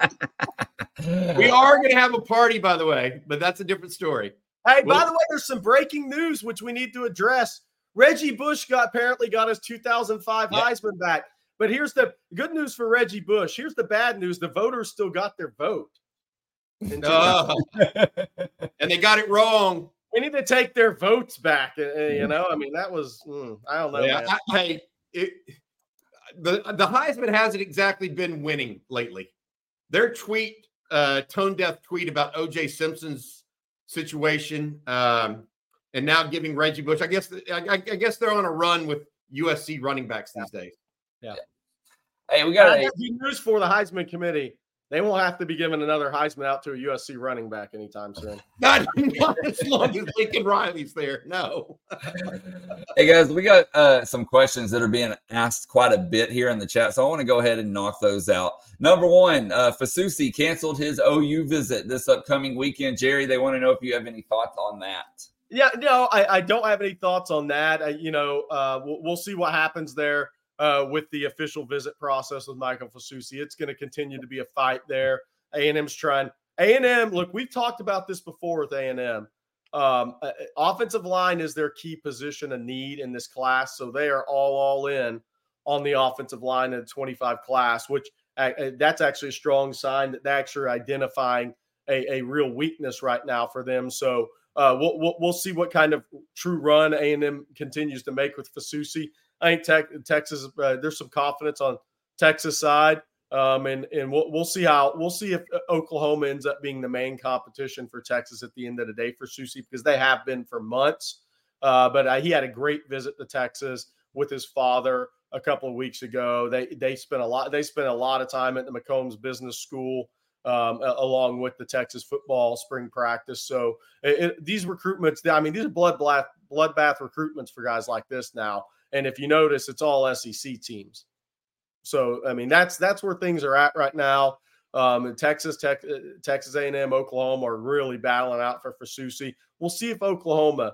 We are going to have a party, by the way, but that's a different story. Hey, by the way, there's some breaking news which we need to address. Reggie Bush apparently got his 2005 Heisman back. But here's the good news for Reggie Bush. Here's the bad news. The voters still got their vote. And they got it wrong. We need to take their votes back. You know, I mean, that was, I don't know. Yeah, the Heisman hasn't exactly been winning lately. Their tone deaf tweet about O.J. Simpson's situation, and now giving Reggie Bush. I guess they're on a run with USC running backs these days. Yeah. Hey, we got news for the Heisman committee. They won't have to be giving another Heisman out to a USC running back anytime soon. Not as long as Lincoln Riley's there. No. Hey, guys, we got some questions that are being asked quite a bit here in the chat, so I want to go ahead and knock those out. Number one, Fasusi canceled his OU visit this upcoming weekend. Jerry, they want to know if you have any thoughts on that. Yeah, no, I don't have any thoughts on that. We'll see what happens there. With the official visit process with Michael Fasusi. It's going to continue to be a fight there. A&M's trying. A&M, look, we've talked about this before with A&M. Offensive line is their key position of need in this class, so they are all in on the offensive line in the 25 class, which that's actually a strong sign that they're actually identifying a real weakness right now for them. So we'll see what kind of true run A&M continues to make with Fasusi. I think Texas. There's some confidence on Texas side, and we'll see if Oklahoma ends up being the main competition for Texas at the end of the day for Susi, because they have been for months. But he had a great visit to Texas with his father a couple of weeks ago. They spent a lot of time at the McCombs Business School along with the Texas football spring practice. So these recruitments, I mean, these are bloodbath recruitments for guys like this now. And if you notice, it's all SEC teams. So, I mean, that's where things are at right now. Texas A&M, Oklahoma are really battling out for Fasusi. We'll see if Oklahoma,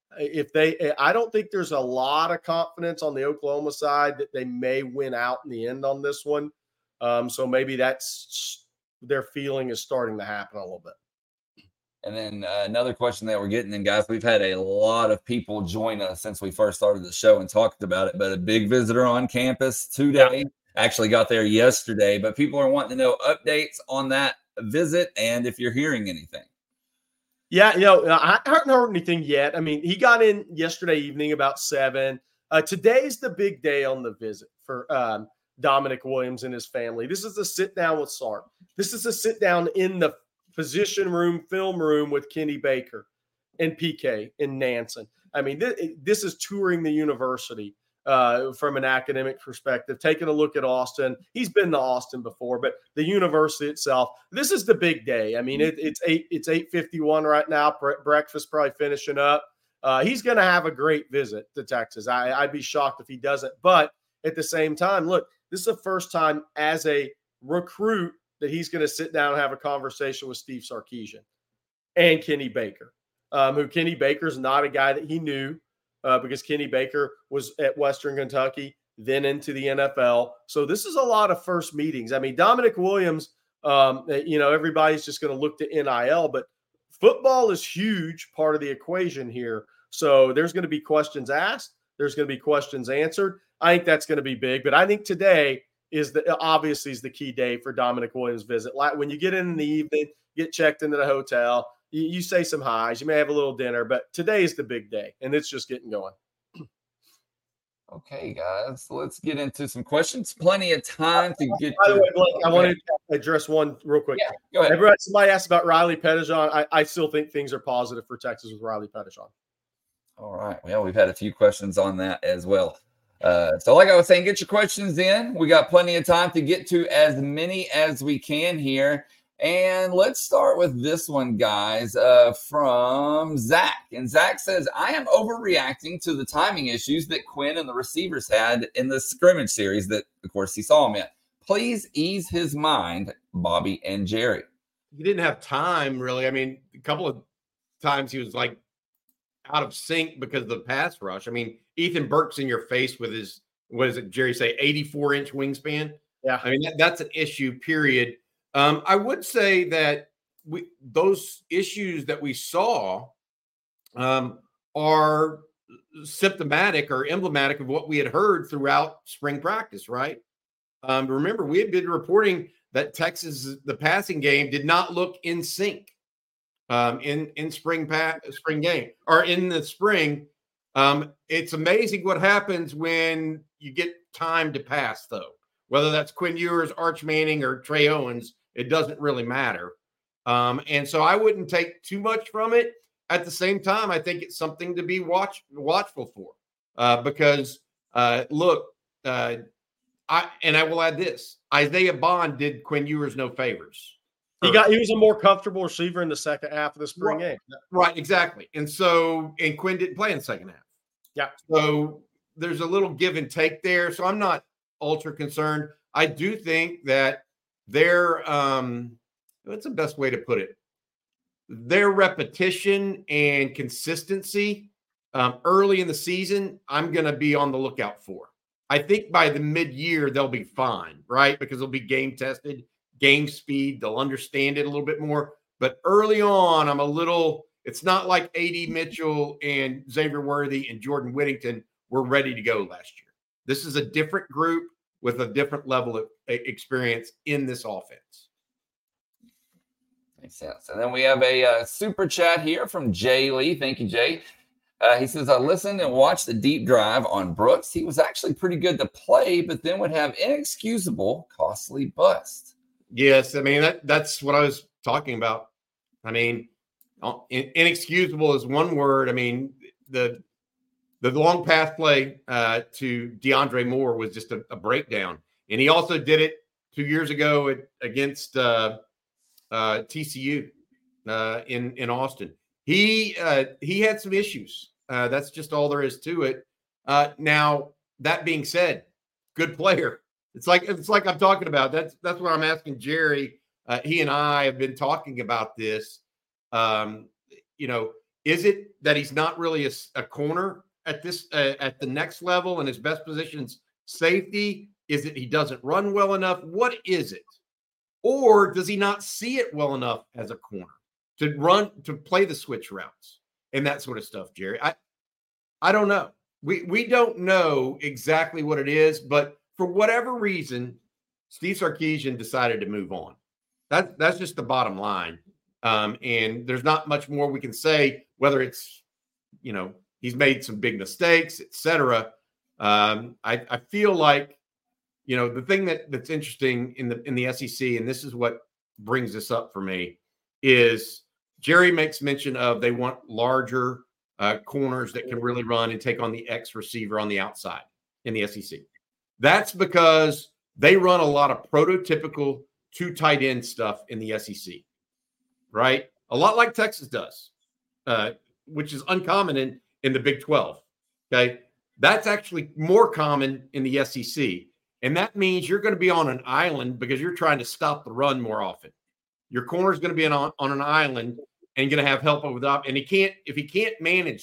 I don't think there's a lot of confidence on the Oklahoma side that they may win out in the end on this one. So maybe that's their feeling is starting to happen a little bit. And then another question that we're getting, and guys, we've had a lot of people join us since we first started the show and talked about it, but a big visitor on campus today, actually got there yesterday, but people are wanting to know updates on that visit and if you're hearing anything. Yeah, I haven't heard anything yet. I mean, he got in yesterday evening about 7. Today's the big day on the visit for Dominic Williams and his family. This is a sit down with Sark. This is a sit down in the position room, film room with Kenny Baker and PK and Nansen. I mean, this is touring the university from an academic perspective, taking a look at Austin. He's been to Austin before, but the university itself, this is the big day. I mean, it's 8:51 right now. Breakfast probably finishing up. He's going to have a great visit to Texas. I'd be shocked if he doesn't. But at the same time, look, this is the first time as a recruit that he's going to sit down and have a conversation with Steve Sarkisian and Kenny Baker, who Kenny Baker's not a guy that he knew because Kenny Baker was at Western Kentucky, then into the NFL. So this is a lot of first meetings. I mean, Dominic Williams, everybody's just going to look to NIL, but football is huge part of the equation here. So there's going to be questions asked. There's going to be questions answered. I think that's going to be big, but I think today is obviously the key day for Dominic Williams' visit. Like when you get in the evening, get checked into the hotel, you say some highs, you may have a little dinner, but today is the big day, and it's just getting going. Okay, guys, let's get into some questions. Plenty of time to get. By the way, Blake, I wanted to address one real quick. Yeah, go ahead. Somebody asked about Riley Pettijohn. I still think things are positive for Texas with Riley Pettijohn. All right. Well, we've had a few questions on that as well. So like I was saying, get your questions in. We got plenty of time to get to as many as we can here. And let's start with this one, guys, from Zach. And Zach says, I am overreacting to the timing issues that Quinn and the receivers had in the scrimmage series that, of course, he saw him in. Please ease his mind, Bobby and Jerry. He didn't have time, really. I mean, a couple of times he was like out of sync because of the pass rush. I mean, Ethan Burke's in your face with his, what does it, Jerry say, 84-inch wingspan? Yeah. I mean, that's an issue, period. I would say that those issues that we saw are symptomatic or emblematic of what we had heard throughout spring practice, right? Remember, we had been reporting that Texas, the passing game, did not look in sync in spring game or in the spring. It's amazing what happens when you get time to pass, though. Whether that's Quinn Ewers, Arch Manning, or Trey Owens, it doesn't really matter. And so I wouldn't take too much from it. At the same time, I think it's something to be watchful for because look, I will add this: Isaiah Bond did Quinn Ewers no favors. He was a more comfortable receiver in the second half of the spring game. Right, exactly. And Quinn didn't play in the second half. Yeah. So there's a little give and take there. So I'm not ultra concerned. I do think that their what's the best way to put it? Their repetition and consistency early in the season, I'm going to be on the lookout for. I think by the mid-year, they'll be fine, right? Because they'll be game tested, game speed. They'll understand it a little bit more. But early on, it's not like A.D. Mitchell and Xavier Worthy and Jordan Whittington were ready to go last year. This is a different group with a different level of experience in this offense. Makes sense. And then we have a super chat here from Jay Lee. Thank you, Jay. He says, I listened and watched the deep drive on Brooks. He was actually pretty good to play, but then would have inexcusable, costly bust. Yes, I mean, that's what I was talking about. I mean, inexcusable is one word. I mean, the long pass play to DeAndre Moore was just a breakdown. And he also did it 2 years ago against TCU in Austin. He had some issues. That's just all there is to it. Now, that being said, good player. It's like I'm talking about. That's what I'm asking Jerry. He and I have been talking about this. Is it that he's not really a corner at the next level and his best position's safety? Is it he doesn't run well enough? What is it? Or does he not see it well enough as a corner to play the switch routes and that sort of stuff, Jerry? I don't know. We don't know exactly what it is, but for whatever reason, Steve Sarkisian decided to move on. That's just the bottom line. And there's not much more we can say, whether it's, he's made some big mistakes, et cetera. I feel like, the thing that's interesting in the SEC, and this is what brings this up for me, is Jerry makes mention of they want larger corners that can really run and take on the X receiver on the outside in the SEC. That's because they run a lot of prototypical 2 tight end stuff in the SEC, right? A lot like Texas does, which is uncommon in the Big 12, okay? That's actually more common in the SEC. And that means you're going to be on an island because you're trying to stop the run more often. Your corner is going to be on an island and going to have help over the top. And if he can't manage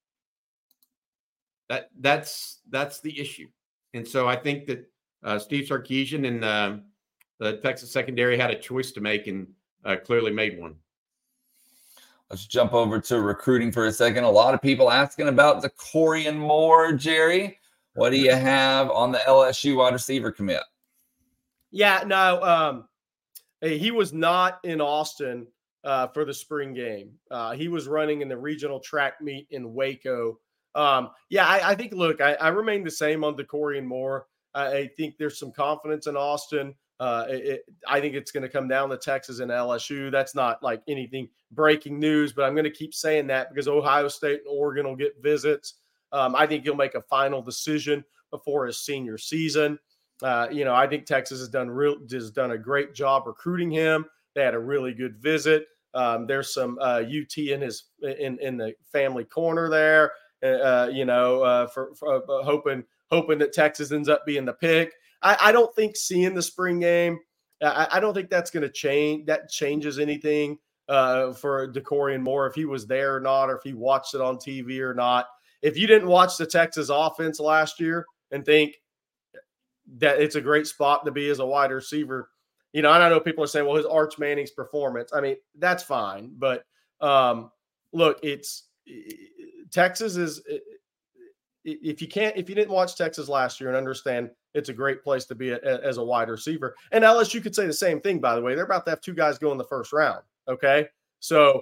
that's the issue. And so I think that Steve Sarkisian and the Texas secondary had a choice to make and clearly made one. Let's jump over to recruiting for a second. A lot of people asking about Dakorien Moore, Jerry. What do you have on the LSU wide receiver commit? Yeah, no, he was not in Austin for the spring game. He was running in the regional track meet in Waco. I think, look, I remain the same on Dakorien Moore. I think there's some confidence in Austin. I think it's going to come down to Texas and LSU. That's not like anything breaking news, but I'm going to keep saying that because Ohio State and Oregon will get visits. I think he'll make a final decision before his senior season. I think Texas has done a great job recruiting him. They had a really good visit. There's some UT in the family corner there. For hoping that Texas ends up being the pick. I don't think seeing the spring game, I don't think that's going to change. That changes anything for Dakorien Moore if he was there or not, or if he watched it on TV or not. If you didn't watch the Texas offense last year and think that it's a great spot to be as a wide receiver, and I know people are saying, well, his Arch Manning's performance. I mean, that's fine. But look, Texas is if you didn't watch Texas last year and understand it's a great place to be as a wide receiver. And LSU could say the same thing, by the way. They're about to have 2 guys go in the first round. Okay. So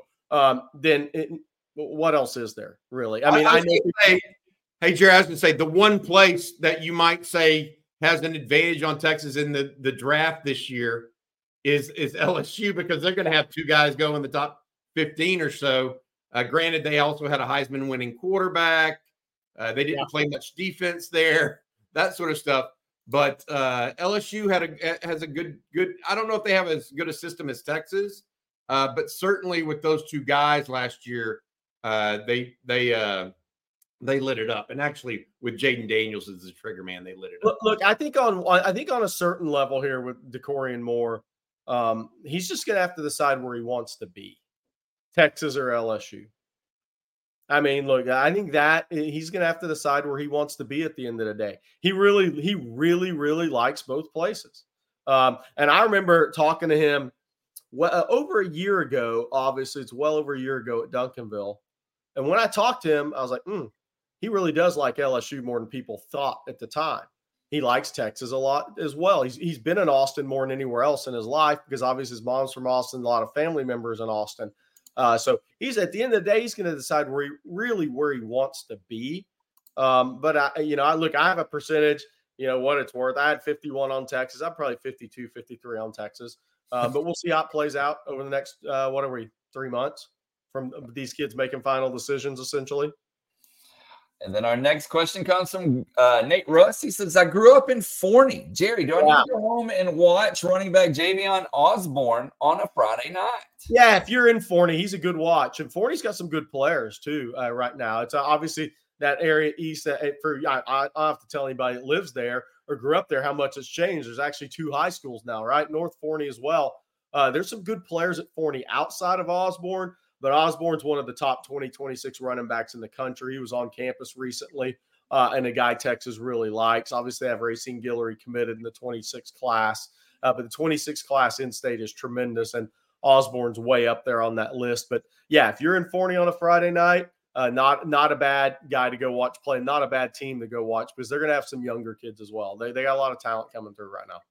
what else is there really? I mean, hey, Jerry, I was going to say the one place that you might say has an advantage on Texas in the draft this year is LSU, because they're going to have 2 guys go in the top 15 or so. Granted, they also had a Heisman winning quarterback. They didn't play much defense there, that sort of stuff. But LSU has a good. I don't know if they have as good a system as Texas, but certainly with those 2 guys last year, they lit it up. And actually, with Jaden Daniels as the trigger man, they lit it up. Look, I think on a certain level here with DeCorian Moore, he's just going to have to decide where he wants to be, Texas or LSU. I mean, look, I think that he's going to have to decide where he wants to be at the end of the day. He really likes both places. And I remember talking to him over a year ago. Obviously, it's well over a year ago at Duncanville. And when I talked to him, I was like, he really does like LSU more than people thought at the time. He likes Texas a lot as well. He's been in Austin more than anywhere else in his life because obviously his mom's from Austin, a lot of family members in Austin. So he's at the end of the day, he's going to decide where he wants to be. But I have a percentage, what it's worth. I had 51 on Texas. I'm probably 52, 53 on Texas. But we'll see how it plays out over the next, 3 months from these kids making final decisions, essentially. And then our next question comes from Nate Russ. He says, I grew up in Forney. Jerry, do I need to go home and watch running back Javion Osborne on a Friday night? Yeah, if you're in Forney, he's a good watch. And Forney's got some good players, too, right now. It's obviously that area east. I don't have to tell anybody that lives there or grew up there how much it's changed. There's actually 2 high schools now, right? North Forney as well. There's some good players at Forney outside of Osborne. But Osborne's one of the top 20-26 running backs in the country. He was on campus recently, and a guy Texas really likes. Obviously, they have Racine Guillory committed in the 26 class. But the 26 class in-state is tremendous, and Osborne's way up there on that list. But, yeah, if you're in Forney on a Friday night, not a bad guy to go watch play, not a bad team to go watch because they're going to have some younger kids as well. They got a lot of talent coming through right now.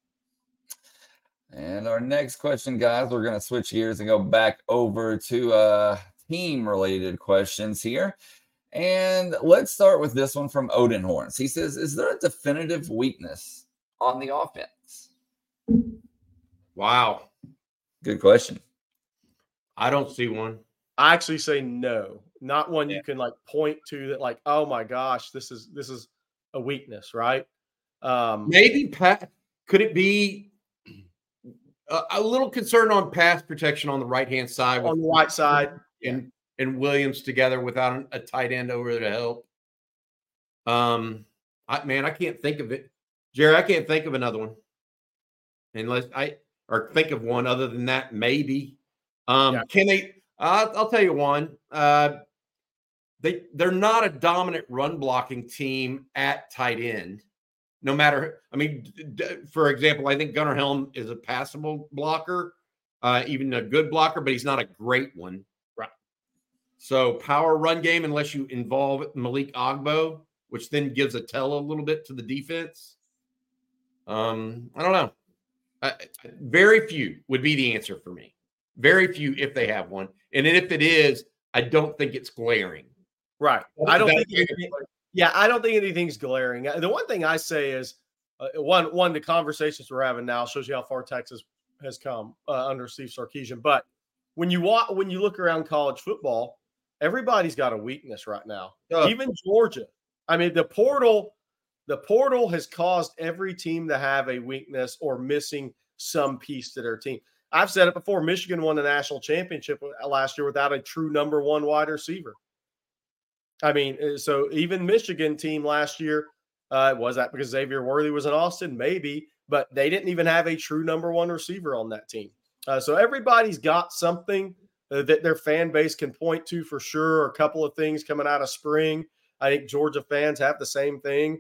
And our next question, guys, we're going to switch gears and go back over to team-related questions here. And let's start with this one from Odin Horns. He says, is there a definitive weakness on the offense? Wow. Good question. I don't see one. I actually say no. Not one you can point to that oh my gosh, this is a weakness, right? Maybe Pat. Could it be a little concern on pass protection on the right-hand side? On the right side. And Williams together without a tight end over there to help. I can't think of it. Jerry, I can't think of another one. Unless think of one other than that, maybe. Can they I'll tell you one. They're not a dominant run blocking team at tight end. No matter, for example, I think Gunnar Helm is a passable blocker, even a good blocker, but he's not a great one. Right. So power run game, unless you involve Malik Agbo, which then gives a tell a little bit to the defense. I don't know. Very few would be the answer for me. Very few if they have one. And if it is, I don't think it's glaring. Right. I don't think anything's glaring. The one thing I say is, the conversations we're having now shows you how far Texas has come under Steve Sarkisian. But when you look around college football, everybody's got a weakness right now. Even Georgia. The portal has caused every team to have a weakness or missing some piece to their team. I've said it before. Michigan won the national championship last year without a true number 1 wide receiver. So even Michigan team last year, was that because Xavier Worthy was in Austin? Maybe, but they didn't even have a true number 1 receiver on that team. So everybody's got something that their fan base can point to for sure. A couple of things coming out of spring. I think Georgia fans have the same thing.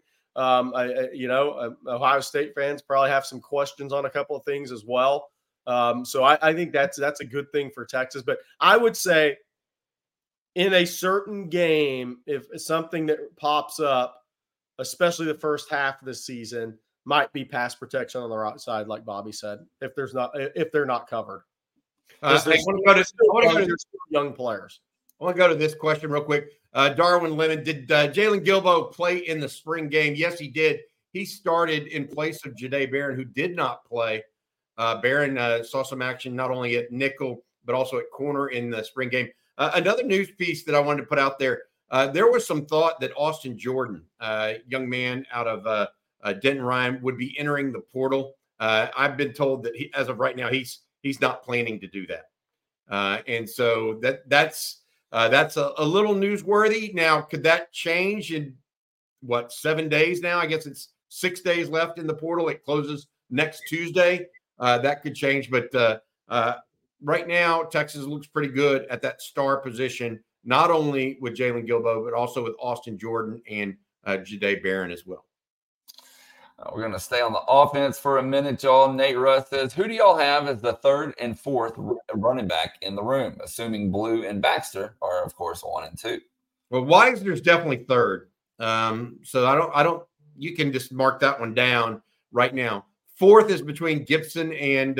Ohio State fans probably have some questions on a couple of things as well. So I think that's a good thing for Texas. But I would say, in a certain game, if something that pops up, especially the first half of the season, might be pass protection on the right side, like Bobby said, if they're not covered. I want to go to young players. I want to go to this question real quick. Darwin Lemon, did Jalen Gilbo play in the spring game? Yes, he did. He started in place of Jahdae Barron, who did not play. Barron saw some action not only at nickel, but also at corner in the spring game. Another news piece that I wanted to put out there, there was some thought that Austin Jordan, young man out of Denton Ryan, would be entering the portal. I've been told that as of right now, he's not planning to do that. And so that's a little newsworthy. Now, could that change in 7 days now? I guess it's 6 days left in the portal. It closes next Tuesday. That could change, but right now, Texas looks pretty good at that star position, not only with Jalen Gilbo, but also with Austin Jordan and Jahdae Barron as well. We're going to stay on the offense for a minute, y'all. Nate Russ says, who do y'all have as the third and fourth running back in the room, assuming Blue and Baxter are, of course, 1 and 2? Well, Weisner's definitely third. So I don't. You can just mark that one down right now. Fourth is between Gibson and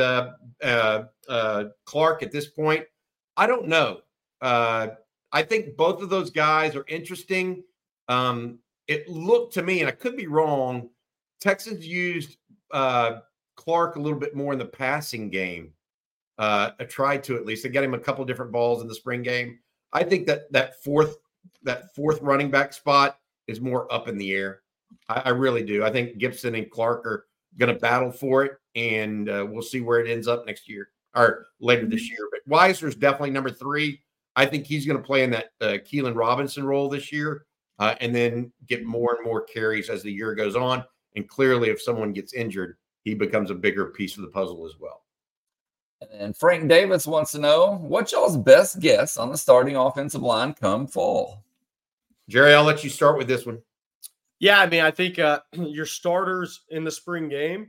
Clark at this point. I don't know. I think both of those guys are interesting. It looked to me, and I could be wrong, Texas used Clark a little bit more in the passing game. Tried to, at least. They got him a couple different balls in the spring game. I think that fourth running back spot is more up in the air. I really do. I think Gibson and Clark are going to battle for it, and we'll see where it ends up next year or later this year. But Weisner's definitely number 3. I think he's going to play in that Keelan Robinson role this year and then get more and more carries as the year goes on. And clearly, if someone gets injured, he becomes a bigger piece of the puzzle as well. And Frank Davis wants to know, what's y'all's best guess on the starting offensive line come fall? Jerry, I'll let you start with this one. Yeah, I mean, I think your starters in the spring game,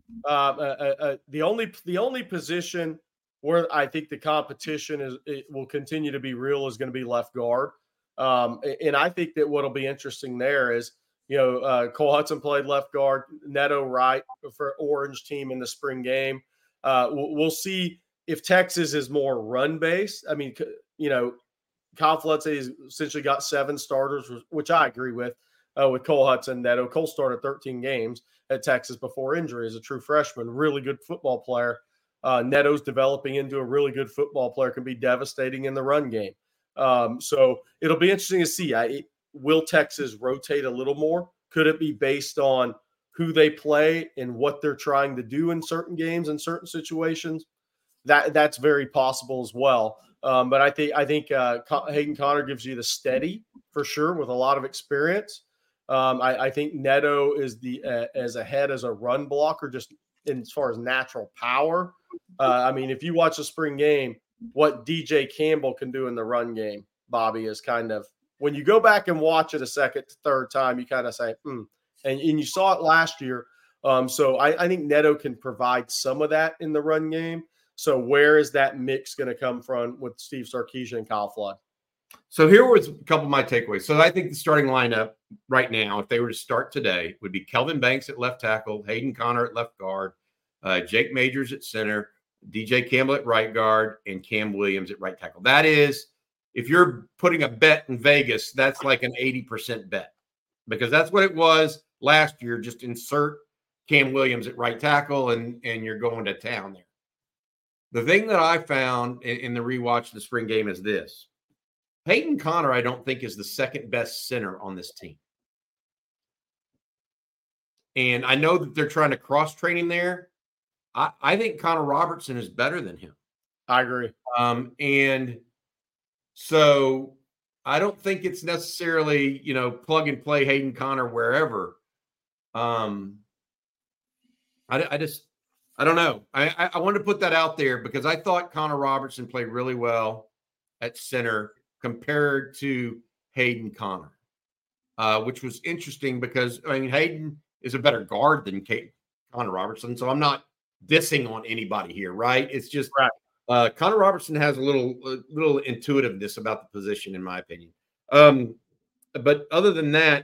the only position where I think the competition will continue to be real is going to be left guard. And I think that what'll be interesting there is, Cole Hudson played left guard, Neto right for Orange team in the spring game. We'll see if Texas is more run based. I mean, Kyle Flood has essentially got 7 starters, which I agree with Cole Hudson. Neto. Cole started 13 games at Texas before injury as a true freshman. Really good football player. Neto's developing into a really good football player, can be devastating in the run game. So it'll be interesting to see. Will Texas rotate a little more? Could it be based on who they play and what they're trying to do in certain games and certain situations? That's very possible as well. But I think Hayden Conner gives you the steady for sure with a lot of experience. I think Neto is as ahead as a run blocker, just as far as natural power. I mean, if you watch the spring game, what DJ Campbell can do in the run game, Bobby, is kind of, when you go back and watch it a second to third time, you kind of say, and you saw it last year. So I think Neto can provide some of that in the run game. So where is that mix going to come from with Steve Sarkisian and Kyle Flood? So here was a couple of my takeaways. So I think the starting lineup right now, if they were to start today, would be Kelvin Banks at left tackle, Hayden Conner at left guard, Jake Majors at center, DJ Campbell at right guard, and Cam Williams at right tackle. That is, if you're putting a bet in Vegas, that's like an 80% bet, because that's what it was last year. Just insert Cam Williams at right tackle and you're going to town there. The thing that I found in the rewatch of the spring game is this. Hayden Conner, I don't think, is the second best center on this team. And I know that they're trying to cross-train him there. I think Connor Robertson is better than him. I agree. And so I don't think it's necessarily, plug and play Hayden Conner wherever. I don't know. I wanted to put that out there because I thought Connor Robertson played really well at center compared to Hayden Conner, which was interesting because, Hayden is a better guard than Connor Robertson. So I'm not dissing on anybody here, right? It's just right. Connor Robertson has a little intuitiveness about the position, in my opinion. But other than that,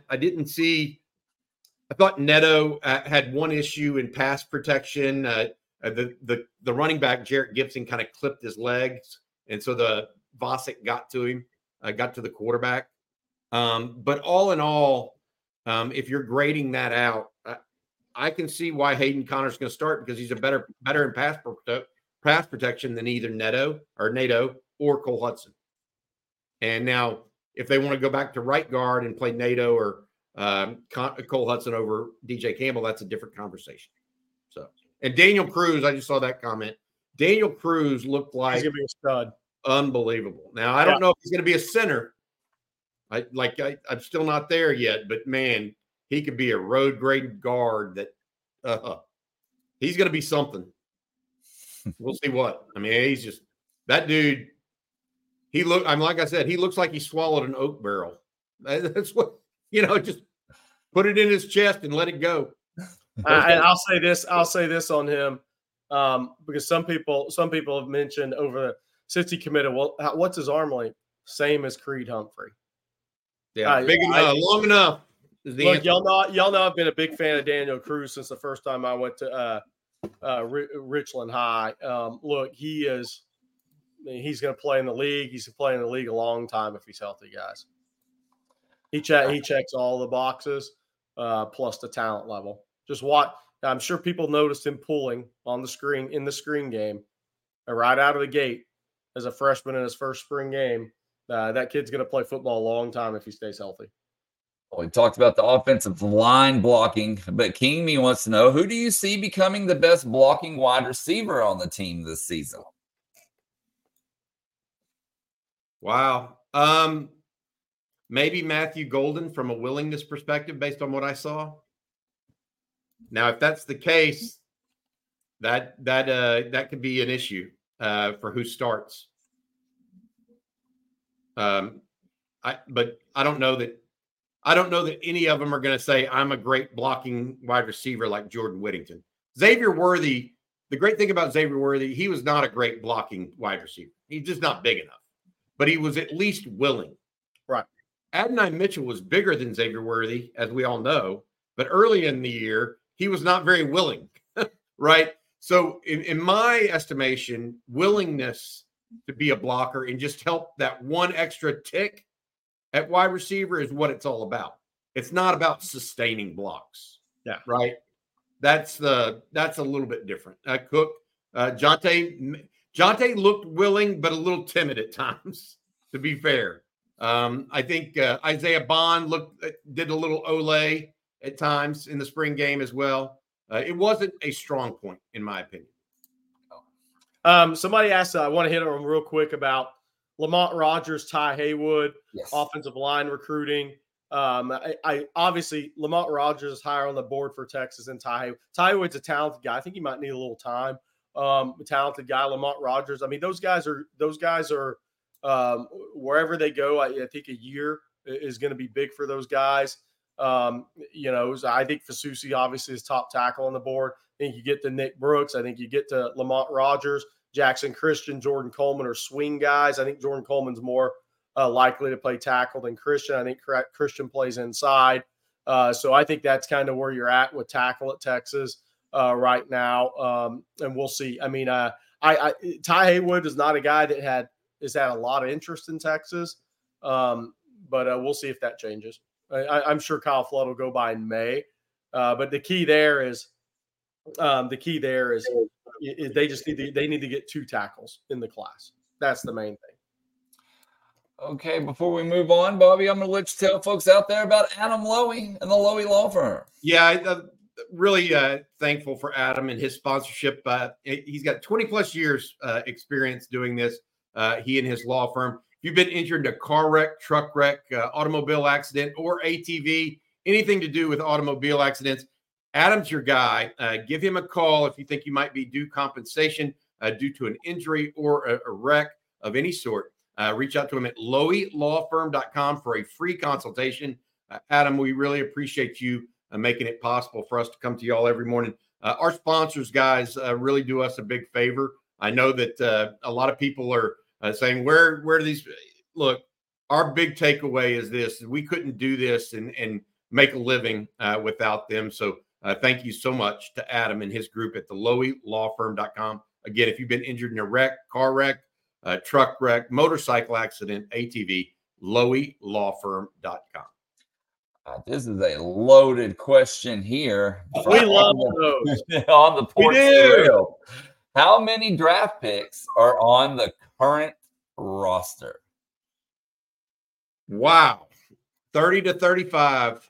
I thought Neto had one issue in pass protection. The running back, Jarrett Gibson, kind of clipped his legs. And so the Vosick got to him, got to the quarterback. But all in all, if you're grading that out, I can see why Hayden Conner's going to start because he's a better in pass protection than either Nato or Cole Hudson. And now, if they want to go back to right guard and play Nato or Cole Hudson over DJ Campbell, that's a different conversation. So, and Daniel Cruz, I just saw that comment. Daniel Cruz looked like he's going to be a stud. Unbelievable. Now, I don't know if he's going to be a center. I'm still not there yet, but man, he could be a road grade guard that he's going to be something. We'll see what. I mean, he's just that dude. Like I said, he looks like he swallowed an oak barrel. That's what, just put it in his chest and let it go. And I'll say this on him because some people have mentioned since he committed, well, what's his arm length? Same as Creed Humphrey. Yeah, big enough, long enough. Look, y'all know I've been a big fan of Daniel Cruz since the first time I went to Richland High. Look, he's going to play in the league. He's playing in the league a long time if he's healthy, guys. He checks all the boxes, plus the talent level. Just watch. I'm sure people noticed him pulling on the screen in the screen game, right out of the gate as a freshman in his first spring game. That kid's going to play football a long time if he stays healthy. Well, we talked about the offensive line blocking, but King Me wants to know, who do you see becoming the best blocking wide receiver on the team this season? Wow. Maybe Matthew Golden from a willingness perspective based on what I saw. Now, if that's the case, that could be an issue for who starts. But I don't know that any of them are going to say I'm a great blocking wide receiver like Jordan Whittington. Xavier Worthy, the great thing about Xavier Worthy, he was not a great blocking wide receiver. He's just not big enough, but he was at least willing. Right. Adonai Mitchell was bigger than Xavier Worthy, as we all know, but early in the year, he was not very willing, right? So in my estimation, willingness to be a blocker and just help that one extra tick at wide receiver is what it's all about. It's not about sustaining blocks. Yeah. Right. That's a little bit different. Cook, Jonte looked willing, but a little timid at times, to be fair. I think Isaiah Bond did a little ole at times in the spring game as well. It wasn't a strong point, in my opinion. Somebody asked, I want to hit on real quick about Lamont Rogers, Ty Haywood, offensive line recruiting. I obviously Lamont Rogers is higher on the board for Texas than Ty Haywood. Ty Haywood's a talented guy. I think he might need a little time. A talented guy, Lamont Rogers. I mean, those guys are wherever they go. I think a year is going to be big for those guys. So I think Fasusi obviously is top tackle on the board. I think you get to Nick Brooks. I think you get to Lamont Rogers, Jackson Christian, Jordan Coleman are swing guys. I think Jordan Coleman's more likely to play tackle than Christian. I think Christian plays inside. So I think that's kind of where you're at with tackle at Texas right now. And we'll see. I mean, Ty Haywood is not a guy that has had a lot of interest in Texas. But we'll see if that changes. I'm sure Kyle Flood will go by in May. But the key there is they just need to get 2 tackles in the class. That's the main thing. Okay, before we move on, Bobby, I'm going to let you tell folks out there about Adam Lowy and the Lowy Law Firm. Yeah, I'm really thankful for Adam and his sponsorship. He's got 20-plus years experience doing this, he and his law firm. If you've been injured in a car wreck, truck wreck, automobile accident, or ATV, anything to do with automobile accidents, Adam's your guy. Give him a call if you think you might be due compensation due to an injury or a wreck of any sort. Reach out to him at loweylawfirm.com for a free consultation. Adam, we really appreciate you making it possible for us to come to y'all every morning. Our sponsors, guys, really do us a big favor. I know that a lot of people are saying, where do these – look, our big takeaway is this. We couldn't do this and make a living without them. So thank you so much to Adam and his group at the loweylawfirm.com. Again, if you've been injured in a wreck, car wreck, truck wreck, motorcycle accident, ATV, loweylawfirm.com. This is a loaded question here. We love those. On the Porch We do. Trail. How many draft picks are on the current roster? Wow. 30 to 35.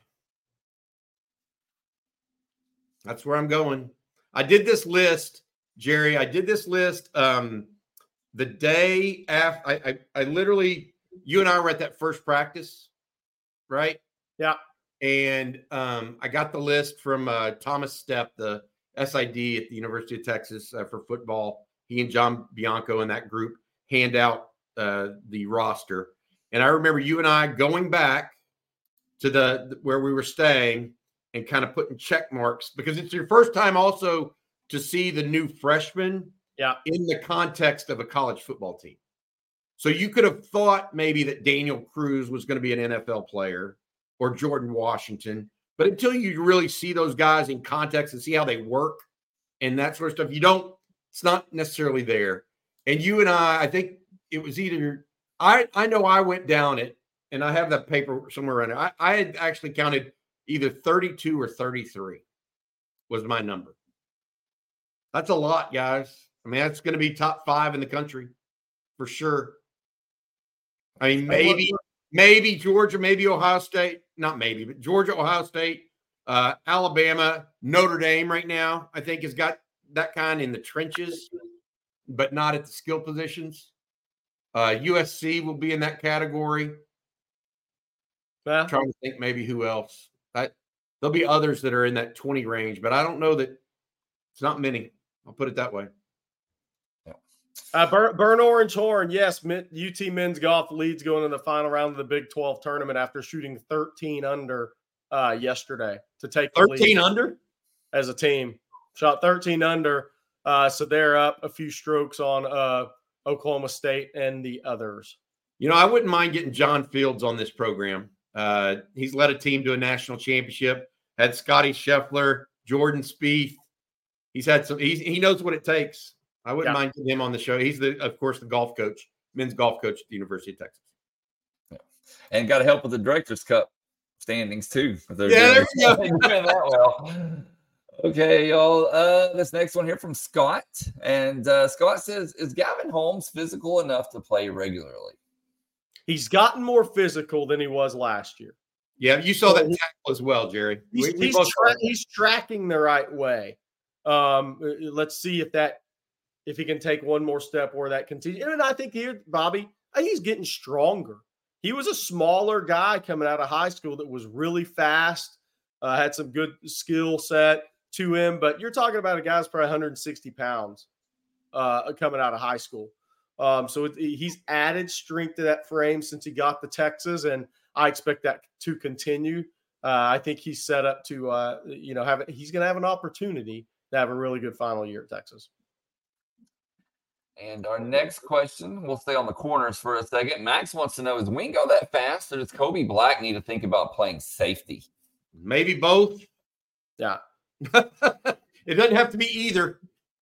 That's where I'm going. I did this list, Jerry. I did this list the day after. I literally, you and I were at that first practice, right? Yeah. And I got the list from Thomas Stepp, the SID at the University of Texas for football. He and John Bianco and that group hand out the roster. And I remember you and I going back to where we were staying and kind of putting check marks, because it's your first time also to see the new freshmen in the context of a college football team. So you could have thought maybe that Daniel Cruz was going to be an NFL player or Jordan Washington, but until you really see those guys in context and see how they work and that sort of stuff, it's not necessarily there. And you and I think it was either, I know I went down it, and I have that paper somewhere around there. I had actually counted either 32 or 33 was my number. That's a lot, guys. I mean, that's going to be top 5 in the country for sure. I mean, maybe Georgia, maybe Ohio State, not maybe, but Georgia, Ohio State, Alabama, Notre Dame right now, I think has got that kind in the trenches, but not at the skill positions. USC will be in that category. I'm trying to think maybe who else. There'll be others that are in that 20 range, but I don't know that it's not many. I'll put it that way. Burn Orange Horn. Yes, UT men's golf leads going in the final round of the Big 12 tournament after shooting 13 under yesterday to take the 13 under as a team. Shot 13 under. So they're up a few strokes on Oklahoma State and the others. I wouldn't mind getting John Fields on this program. He's led a team to a national championship, had Scotty Scheffler, Jordan Spieth. He's had some, he knows what it takes. I wouldn't mind getting him on the show. He's of course, the golf coach, men's golf coach at the University of Texas. Yeah. And got to help with the Directors Cup standings too. There we go. Doing that well. Okay, y'all. This next one here from Scott. And Scott says, is Gavin Holmes physical enough to play regularly? He's gotten more physical than he was last year. Yeah, you saw that tackle as well, Jerry. He's tracking the right way. Let's see if he can take one more step where that continues. And I think here, Bobby, he's getting stronger. He was a smaller guy coming out of high school that was really fast, had some good skill set to him. But you're talking about a guy who's probably 160 pounds coming out of high school. So he's added strength to that frame since he got to Texas, and I expect that to continue. I think he's set up to, he's going to have an opportunity to have a really good final year at Texas. And our next question, we'll stay on the corners for a second. Max wants to know, is Wingo that fast, or does Kobe Black need to think about playing safety? Maybe both. Yeah. It doesn't have to be either.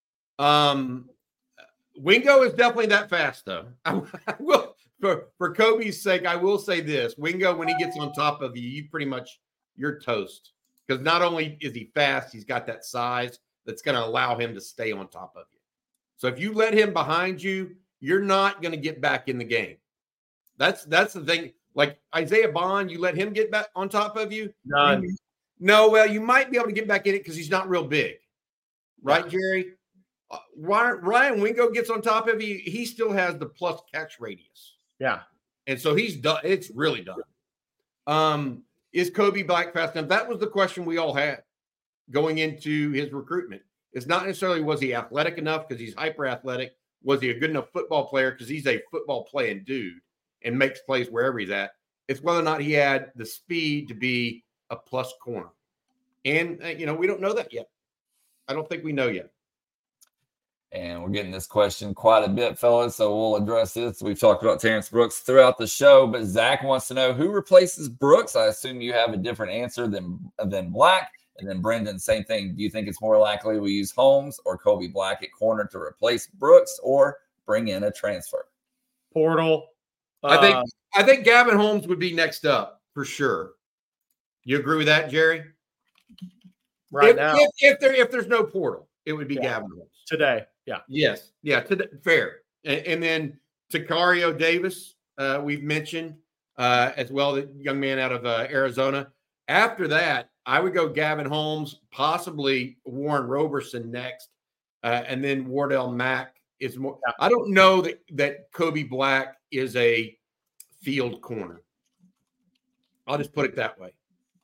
Wingo is definitely that fast, though. I will, for Kobe's sake, I will say this. Wingo, when he gets on top of you, you're toast. Because not only is he fast, he's got that size that's going to allow him to stay on top of you. So if you let him behind you, you're not going to get back in the game. That's the thing. Like Isaiah Bond, you let him get back on top of you. None. No, well, you might be able to get back in it because he's not real big. Right, Jerry? Ryan Wingo gets on top of you. He still has the plus catch radius. Yeah. And so he's done. It's really done. Is Kobe Black fast enough? That was the question we all had going into his recruitment. It's not necessarily was he athletic enough because he's hyper athletic. Was he a good enough football player because he's a football playing dude and makes plays wherever he's at. It's whether or not he had the speed to be a plus corner. And, we don't know that yet. I don't think we know yet. And we're getting this question quite a bit, fellas, so we'll address this. We've talked about Terrence Brooks throughout the show, but Zach wants to know who replaces Brooks. I assume you have a different answer than Black. And then Brendan, same thing. Do you think it's more likely we use Holmes or Kobe Black at corner to replace Brooks, or bring in a transfer? Portal. I think Gavin Holmes would be next up for sure. You agree with that, Jerry? Right now, if there's no portal, it would be Gavin Holmes today. Yeah. Yes. Yeah. Fair. And then Takario Davis, we've mentioned as well, the young man out of Arizona. After that, I would go Gavin Holmes, possibly Warren Roberson next, and then Wardell Mack is more. I don't know that Kobe Black is a field corner. I'll just put it that way.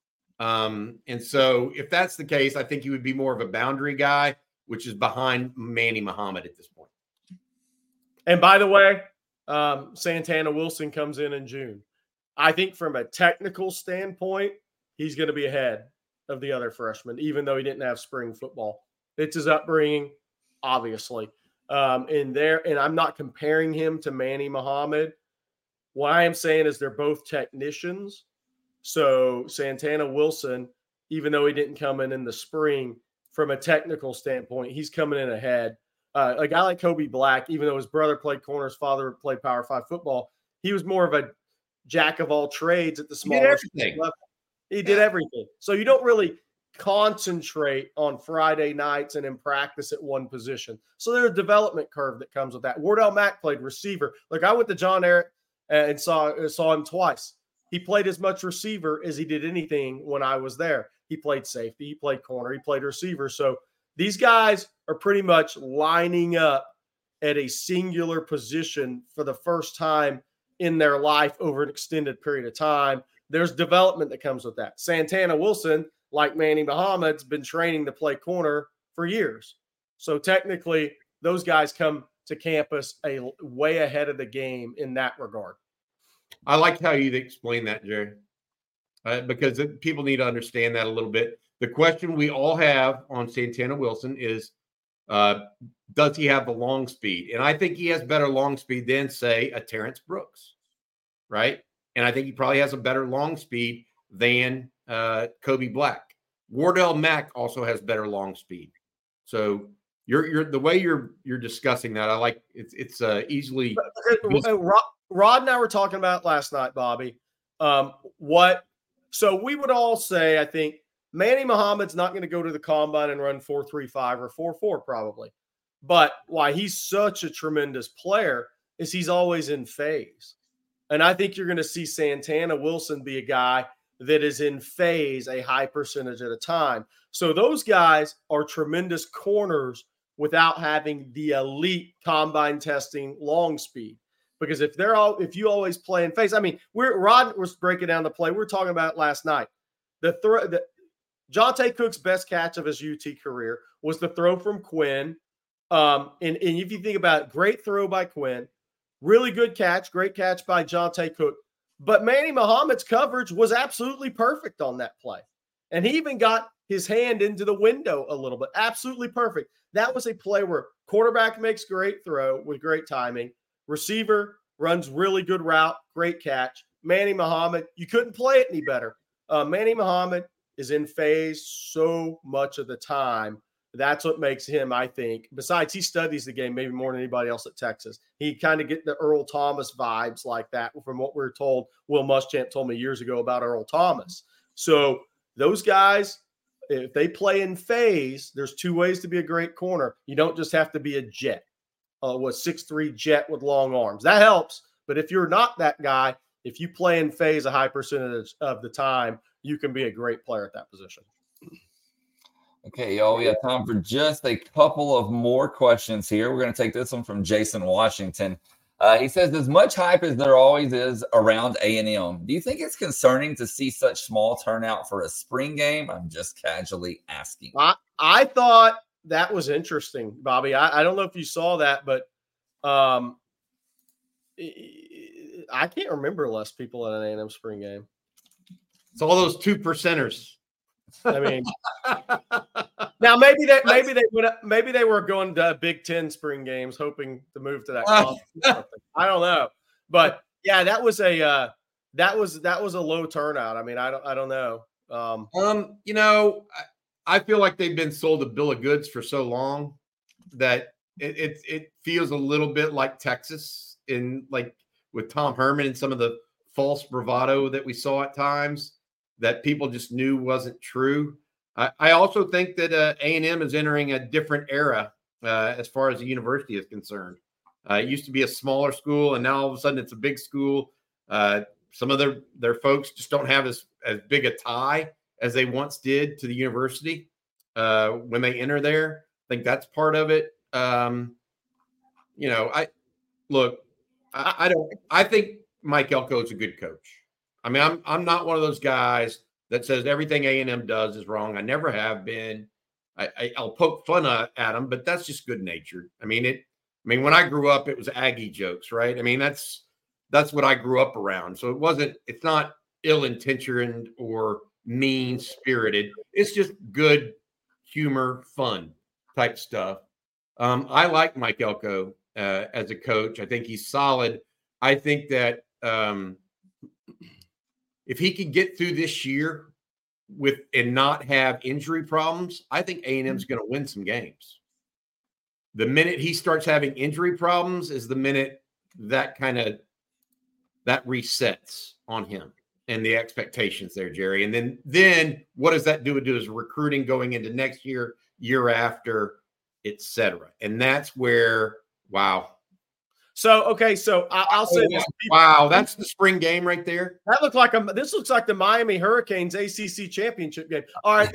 And so if that's the case, I think he would be more of a boundary guy, which is behind Manny Muhammad at this point. And by the way, Santana Wilson comes in June. I think from a technical standpoint, he's going to be ahead of the other freshmen, even though he didn't have spring football. It's his upbringing, obviously. And I'm not comparing him to Manny Muhammad. What I am saying is they're both technicians. So Santana Wilson, even though he didn't come in the spring, from a technical standpoint, he's coming in ahead. A guy like Kobe Black, even though his brother played corner, his father played Power 5 football, he was more of a jack of all trades at the smaller level. He did everything. So you don't really concentrate on Friday nights and in practice at one position. So there's a development curve that comes with that. Wardell Mack played receiver. Look, I went to John Eric and saw him twice. He played as much receiver as he did anything when I was there. He played safety, he played corner, he played receiver. So these guys are pretty much lining up at a singular position for the first time in their life over an extended period of time. There's development that comes with that. Santana Wilson, like Manny Muhammad's been training to play corner for years. So technically, those guys come to campus way ahead of the game in that regard. I like how you explain that, Jerry, because people need to understand that a little bit. The question we all have on Santana Wilson is, does he have the long speed? And I think he has better long speed than, say, a Terrence Brooks, right? And I think he probably has a better long speed than Kobe Black. Wardell Mack also has better long speed. So you're the way you're discussing that, I like it's easily. Rod and I were talking about last night, Bobby. So we would all say, I think, Manny Muhammad's not going to go to the combine and run 4.35 or 4.4 probably. But why he's such a tremendous player is he's always in phase. And I think you're going to see Santana Wilson be a guy that is in phase a high percentage at a time. So those guys are tremendous corners without having the elite combine testing long speed. Because if you always play in phase, I mean, Rod was breaking down the play. We were talking about it last night. Jonte Cook's best catch of his UT career was the throw from Quinn. And if you think about it, great throw by Quinn, really good catch, great catch by Jonte Cook. But Manny Muhammad's coverage was absolutely perfect on that play. And he even got his hand into the window a little bit. Absolutely perfect. That was a play where quarterback makes great throw with great timing. Receiver runs really good route, great catch. Manny Muhammad, you couldn't play it any better. Manny Muhammad is in phase so much of the time. That's what makes him, I think. Besides, he studies the game maybe more than anybody else at Texas. He kind of get the Earl Thomas vibes like that from what we were told. Will Muschamp told me years ago about Earl Thomas. So those guys, if they play in phase, there's two ways to be a great corner. You don't just have to be a jet. Was 6'3" jet with long arms. That helps. But if you're not that guy, if you play in phase a high percentage of the time, you can be a great player at that position. Okay, y'all, we have time for just a couple of more questions here. We're going to take this one from Jason Washington. He says, as much hype as there always is around A&M, do you think it's concerning to see such small turnout for a spring game? I'm just casually asking. I thought that was interesting, Bobby. I don't know if you saw that, but I can't remember less people at an A&M spring game. It's all those 2%ers. I mean, now maybe they were going to Big Ten spring games, hoping to move to that conference. I don't know, but yeah, that was a low turnout. I mean, I don't know. You know, I feel like they've been sold a bill of goods for so long that it feels a little bit like Texas in like with Tom Herman and some of the false bravado that we saw at times. that people just knew wasn't true. I also think that A&M is entering a different era as far as the university is concerned. It used to be a smaller school, and now all of a sudden it's a big school. Some of their folks just don't have as big a tie as they once did to the university when they enter there. I think that's part of it. I think Mike Elko is a good coach. I mean, I'm not one of those guys that says everything A&M does is wrong. I never have been. I'll poke fun at him, but that's just good natured. I mean, when I grew up, it was Aggie jokes, right? I mean, that's what I grew up around. So it's not ill-intentioned or mean-spirited. It's just good humor, fun type stuff. I like Mike Elko as a coach. I think he's solid. I think that if he can get through this year and not have injury problems, I think A&M's going to win some games. The minute he starts having injury problems is the minute that resets on him and the expectations there, Jerry. And then what does that do to his recruiting going into next year, year after, et cetera? And that's where, wow. So, okay, so I'll say this. Wow, that's the spring game right there. This looks like the Miami Hurricanes ACC championship game. All right,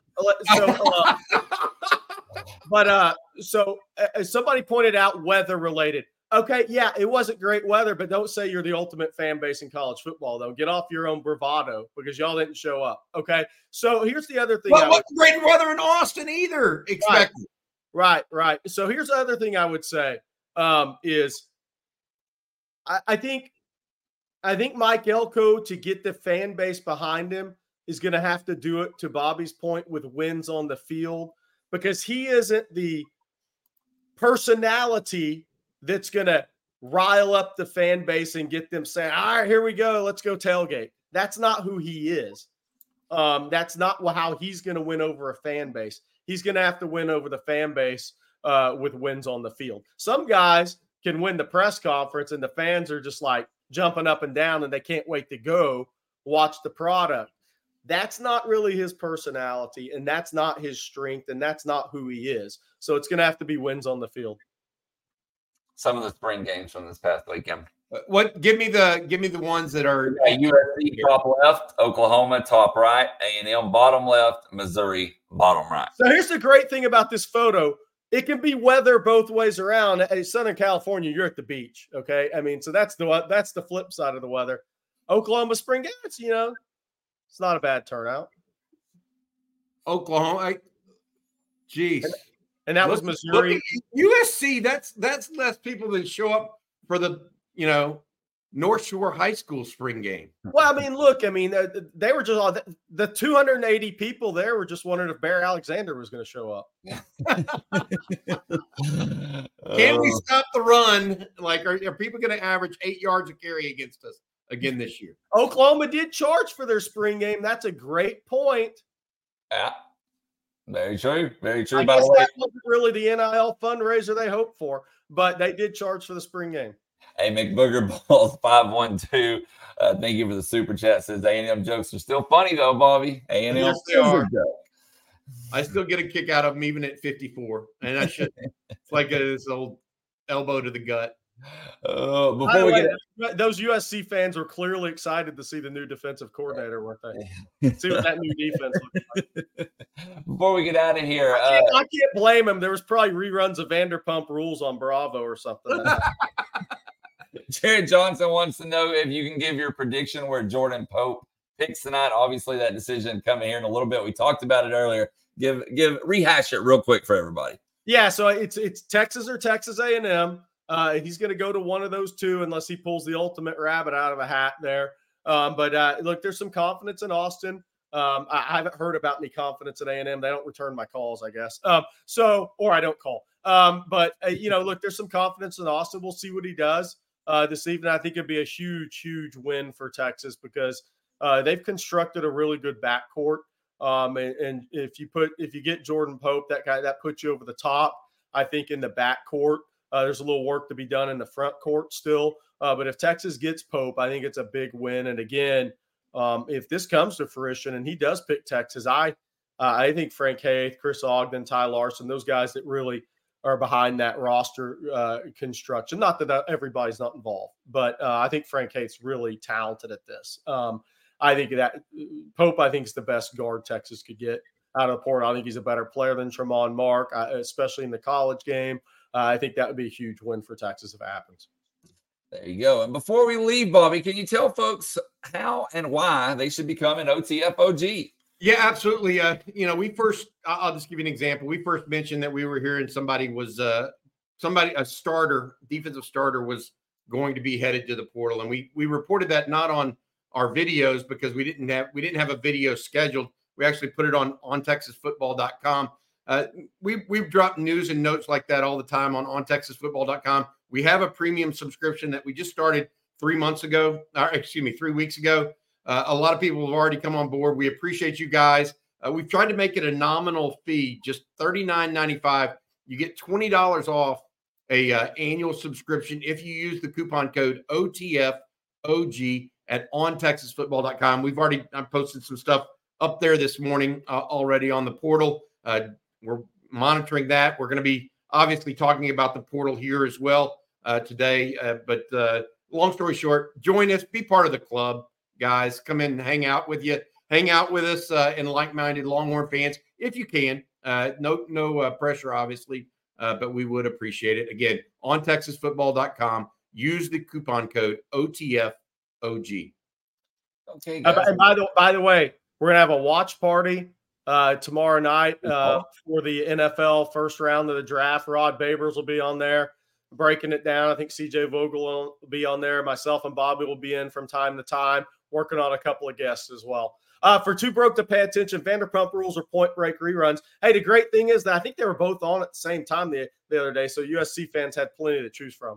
so somebody pointed out weather related. Okay, yeah, it wasn't great weather, but don't say you're the ultimate fan base in college football, though. Get off your own bravado because y'all didn't show up. Okay, so here's the other thing. Well, what's great weather in Austin either? Expected. Right. So here's the other thing I would say is I think Mike Elko, to get the fan base behind him, is going to have to do it, to Bobby's point, with wins on the field, because he isn't the personality that's going to rile up the fan base and get them saying, all right, here we go, let's go tailgate. That's not who he is. That's not how he's going to win over a fan base. He's going to have to win over the fan base with wins on the field. Some guys can win the press conference and the fans are just like jumping up and down and they can't wait to go watch the product. That's not really his personality, and that's not his strength, and that's not who he is. So it's going to have to be wins on the field. Some of the spring games from this past weekend. Give me the ones that are USC top left, Oklahoma top right, A&M bottom left, Missouri bottom right. So here's the great thing about this photo. It can be weather both ways around. In Southern California, you're at the beach, okay? I mean, so that's the flip side of the weather. Oklahoma spring games, it's not a bad turnout. Oklahoma, geez. And that was Missouri. USC, that's less people that show up for the, North Shore High School spring game. Well, they were just the 280 people there were just wondering if Bear Alexander was going to show up. Can we stop the run? Like, are people going to average 8 yards a carry against us again this year? Oklahoma did charge for their spring game. That's a great point. Yeah. Very true. Very true. I guess that wasn't really the NIL fundraiser they hoped for, but they did charge for the spring game. Hey, McBooger Balls 512. Thank you for the super chat. Says A&M jokes are still funny though, Bobby. A&M yes, they are. I still get a kick out of them even at 54, and I should. It's like this old elbow to the gut. Those USC fans are clearly excited to see the new defensive coordinator, weren't they? See what that new defense looks like. Before we get out of here, I can't blame him. There was probably reruns of Vanderpump Rules on Bravo or something. Jared Johnson wants to know if you can give your prediction where Jordan Pope picks tonight. Obviously, that decision coming here in a little bit. We talked about it earlier. Rehash it real quick for everybody. Yeah, so it's Texas or Texas A&M. He's going to go to one of those two unless he pulls the ultimate rabbit out of a hat there. But look, there's some confidence in Austin. I haven't heard about any confidence in A&M. They don't return my calls, I guess. Or I don't call. Look, there's some confidence in Austin. We'll see what he does this evening. I think it'd be a huge, huge win for Texas because they've constructed a really good backcourt. And if you get Jordan Pope, that puts you over the top. I think in the backcourt, there's a little work to be done in the front court still. But if Texas gets Pope, I think it's a big win. And again, if this comes to fruition and he does pick Texas, I think Frank Haith, Chris Ogden, Ty Larson, those guys that really are behind that roster construction. Not that everybody's not involved, but I think Frank Haith's really talented at this. I think that Pope, I think, is the best guard Texas could get out of the portal. I think he's a better player than Tremont Mark, especially in the college game. I think that would be a huge win for Texas if it happens. There you go. And before we leave, Bobby, can you tell folks how and why they should become an OTFOG? Yeah, absolutely. I'll just give you an example. We first mentioned that we were hearing a defensive starter was going to be headed to the portal. And we reported that not on our videos because we didn't have a video scheduled. We actually put it on TexasFootball.com. We've dropped news and notes like that all the time on TexasFootball.com. We have a premium subscription that we just started 3 weeks ago. A lot of people have already come on board. We appreciate you guys. We've tried to make it a nominal fee, just $39.95. You get $20 off a annual subscription if you use the coupon code OTFOG at OnTexasFootball.com. I posted some stuff up there this morning already on the portal. We're monitoring that. We're going to be obviously talking about the portal here as well today. But long story short, join us, be part of the club, guys. Come in and hang out with us and like-minded Longhorn fans if you can. No pressure, obviously, but we would appreciate it. Again, on TexasFootball.com, use the coupon code OTFOG. Okay, guys. And by the way, we're going to have a watch party tomorrow night for the NFL first round of the draft. Rod Babers will be on there breaking it down. I think CJ Vogel will be on there. Myself and Bobby will be in from time to time, working on a couple of guests as well. For Too Broke to Pay Attention, Vanderpump Rules or Point Break reruns. Hey, the great thing is that I think they were both on at the same time the other day, so USC fans had plenty to choose from.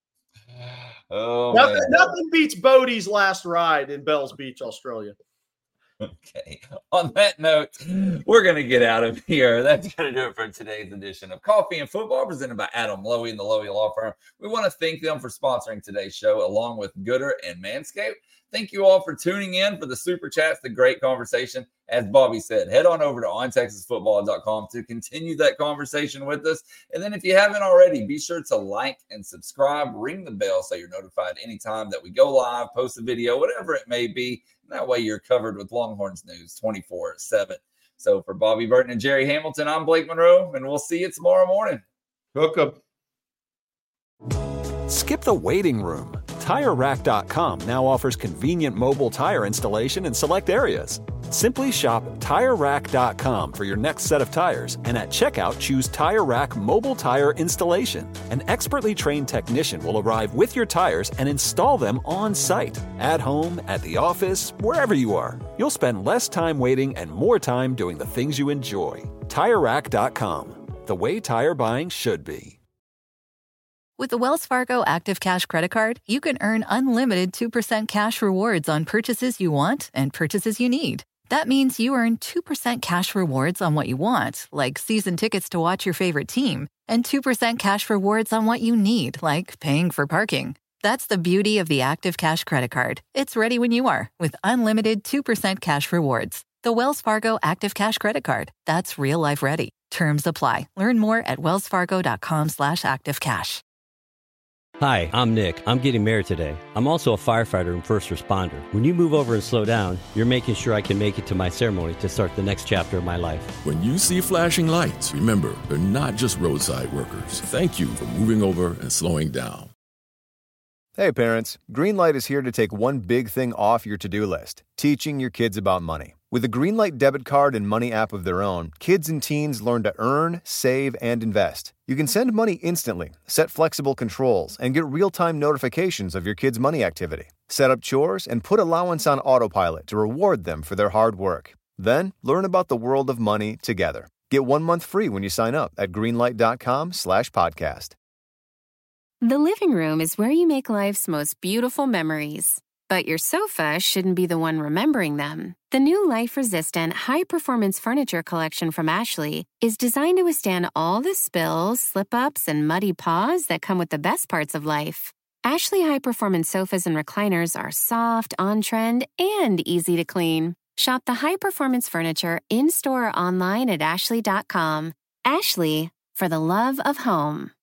Nothing beats Bodie's last ride in Bells Beach, Australia. Okay. On that note, we're going to get out of here. That's going to do it for today's edition of Coffee and Football, presented by Adam Lowy and the Lowy Law Firm. We want to thank them for sponsoring today's show, along with Gooder and Manscaped. Thank you all for tuning in for the Super Chats, the great conversation. As Bobby said, head on over to OnTexasFootball.com to continue that conversation with us. And then if you haven't already, be sure to like and subscribe, ring the bell so you're notified anytime that we go live, post a video, whatever it may be. That way you're covered with Longhorns news 24/7. So for Bobby Burton and Jerry Hamilton, I'm Blake Monroe, and we'll see you tomorrow morning. Hook 'em. Skip the waiting room. TireRack.com now offers convenient mobile tire installation in select areas. Simply shop TireRack.com for your next set of tires, and at checkout, choose Tire Rack Mobile Tire Installation. An expertly trained technician will arrive with your tires and install them on site, at home, at the office, wherever you are. You'll spend less time waiting and more time doing the things you enjoy. TireRack.com, the way tire buying should be. With the Wells Fargo Active Cash Credit Card, you can earn unlimited 2% cash rewards on purchases you want and purchases you need. That means you earn 2% cash rewards on what you want, like season tickets to watch your favorite team, and 2% cash rewards on what you need, like paying for parking. That's the beauty of the Active Cash Credit Card. It's ready when you are, with unlimited 2% cash rewards. The Wells Fargo Active Cash Credit Card. That's real life ready. Terms apply. Learn more at wellsfargo.com/activecash. Hi, I'm Nick. I'm getting married today. I'm also a firefighter and first responder. When you move over and slow down, you're making sure I can make it to my ceremony to start the next chapter of my life. When you see flashing lights, remember, they're not just roadside workers. Thank you for moving over and slowing down. Hey parents, Greenlight is here to take one big thing off your to-do list, teaching your kids about money. With a Greenlight debit card and money app of their own, kids and teens learn to earn, save, and invest. You can send money instantly, set flexible controls, and get real-time notifications of your kids' money activity. Set up chores and put allowance on autopilot to reward them for their hard work. Then, learn about the world of money together. Get 1 month free when you sign up at greenlight.com/podcast. The living room is where you make life's most beautiful memories. But your sofa shouldn't be the one remembering them. The new life-resistant, high-performance furniture collection from Ashley is designed to withstand all the spills, slip-ups, and muddy paws that come with the best parts of life. Ashley High Performance sofas and recliners are soft, on-trend, and easy to clean. Shop the high-performance furniture in-store or online at ashley.com. Ashley, for the love of home.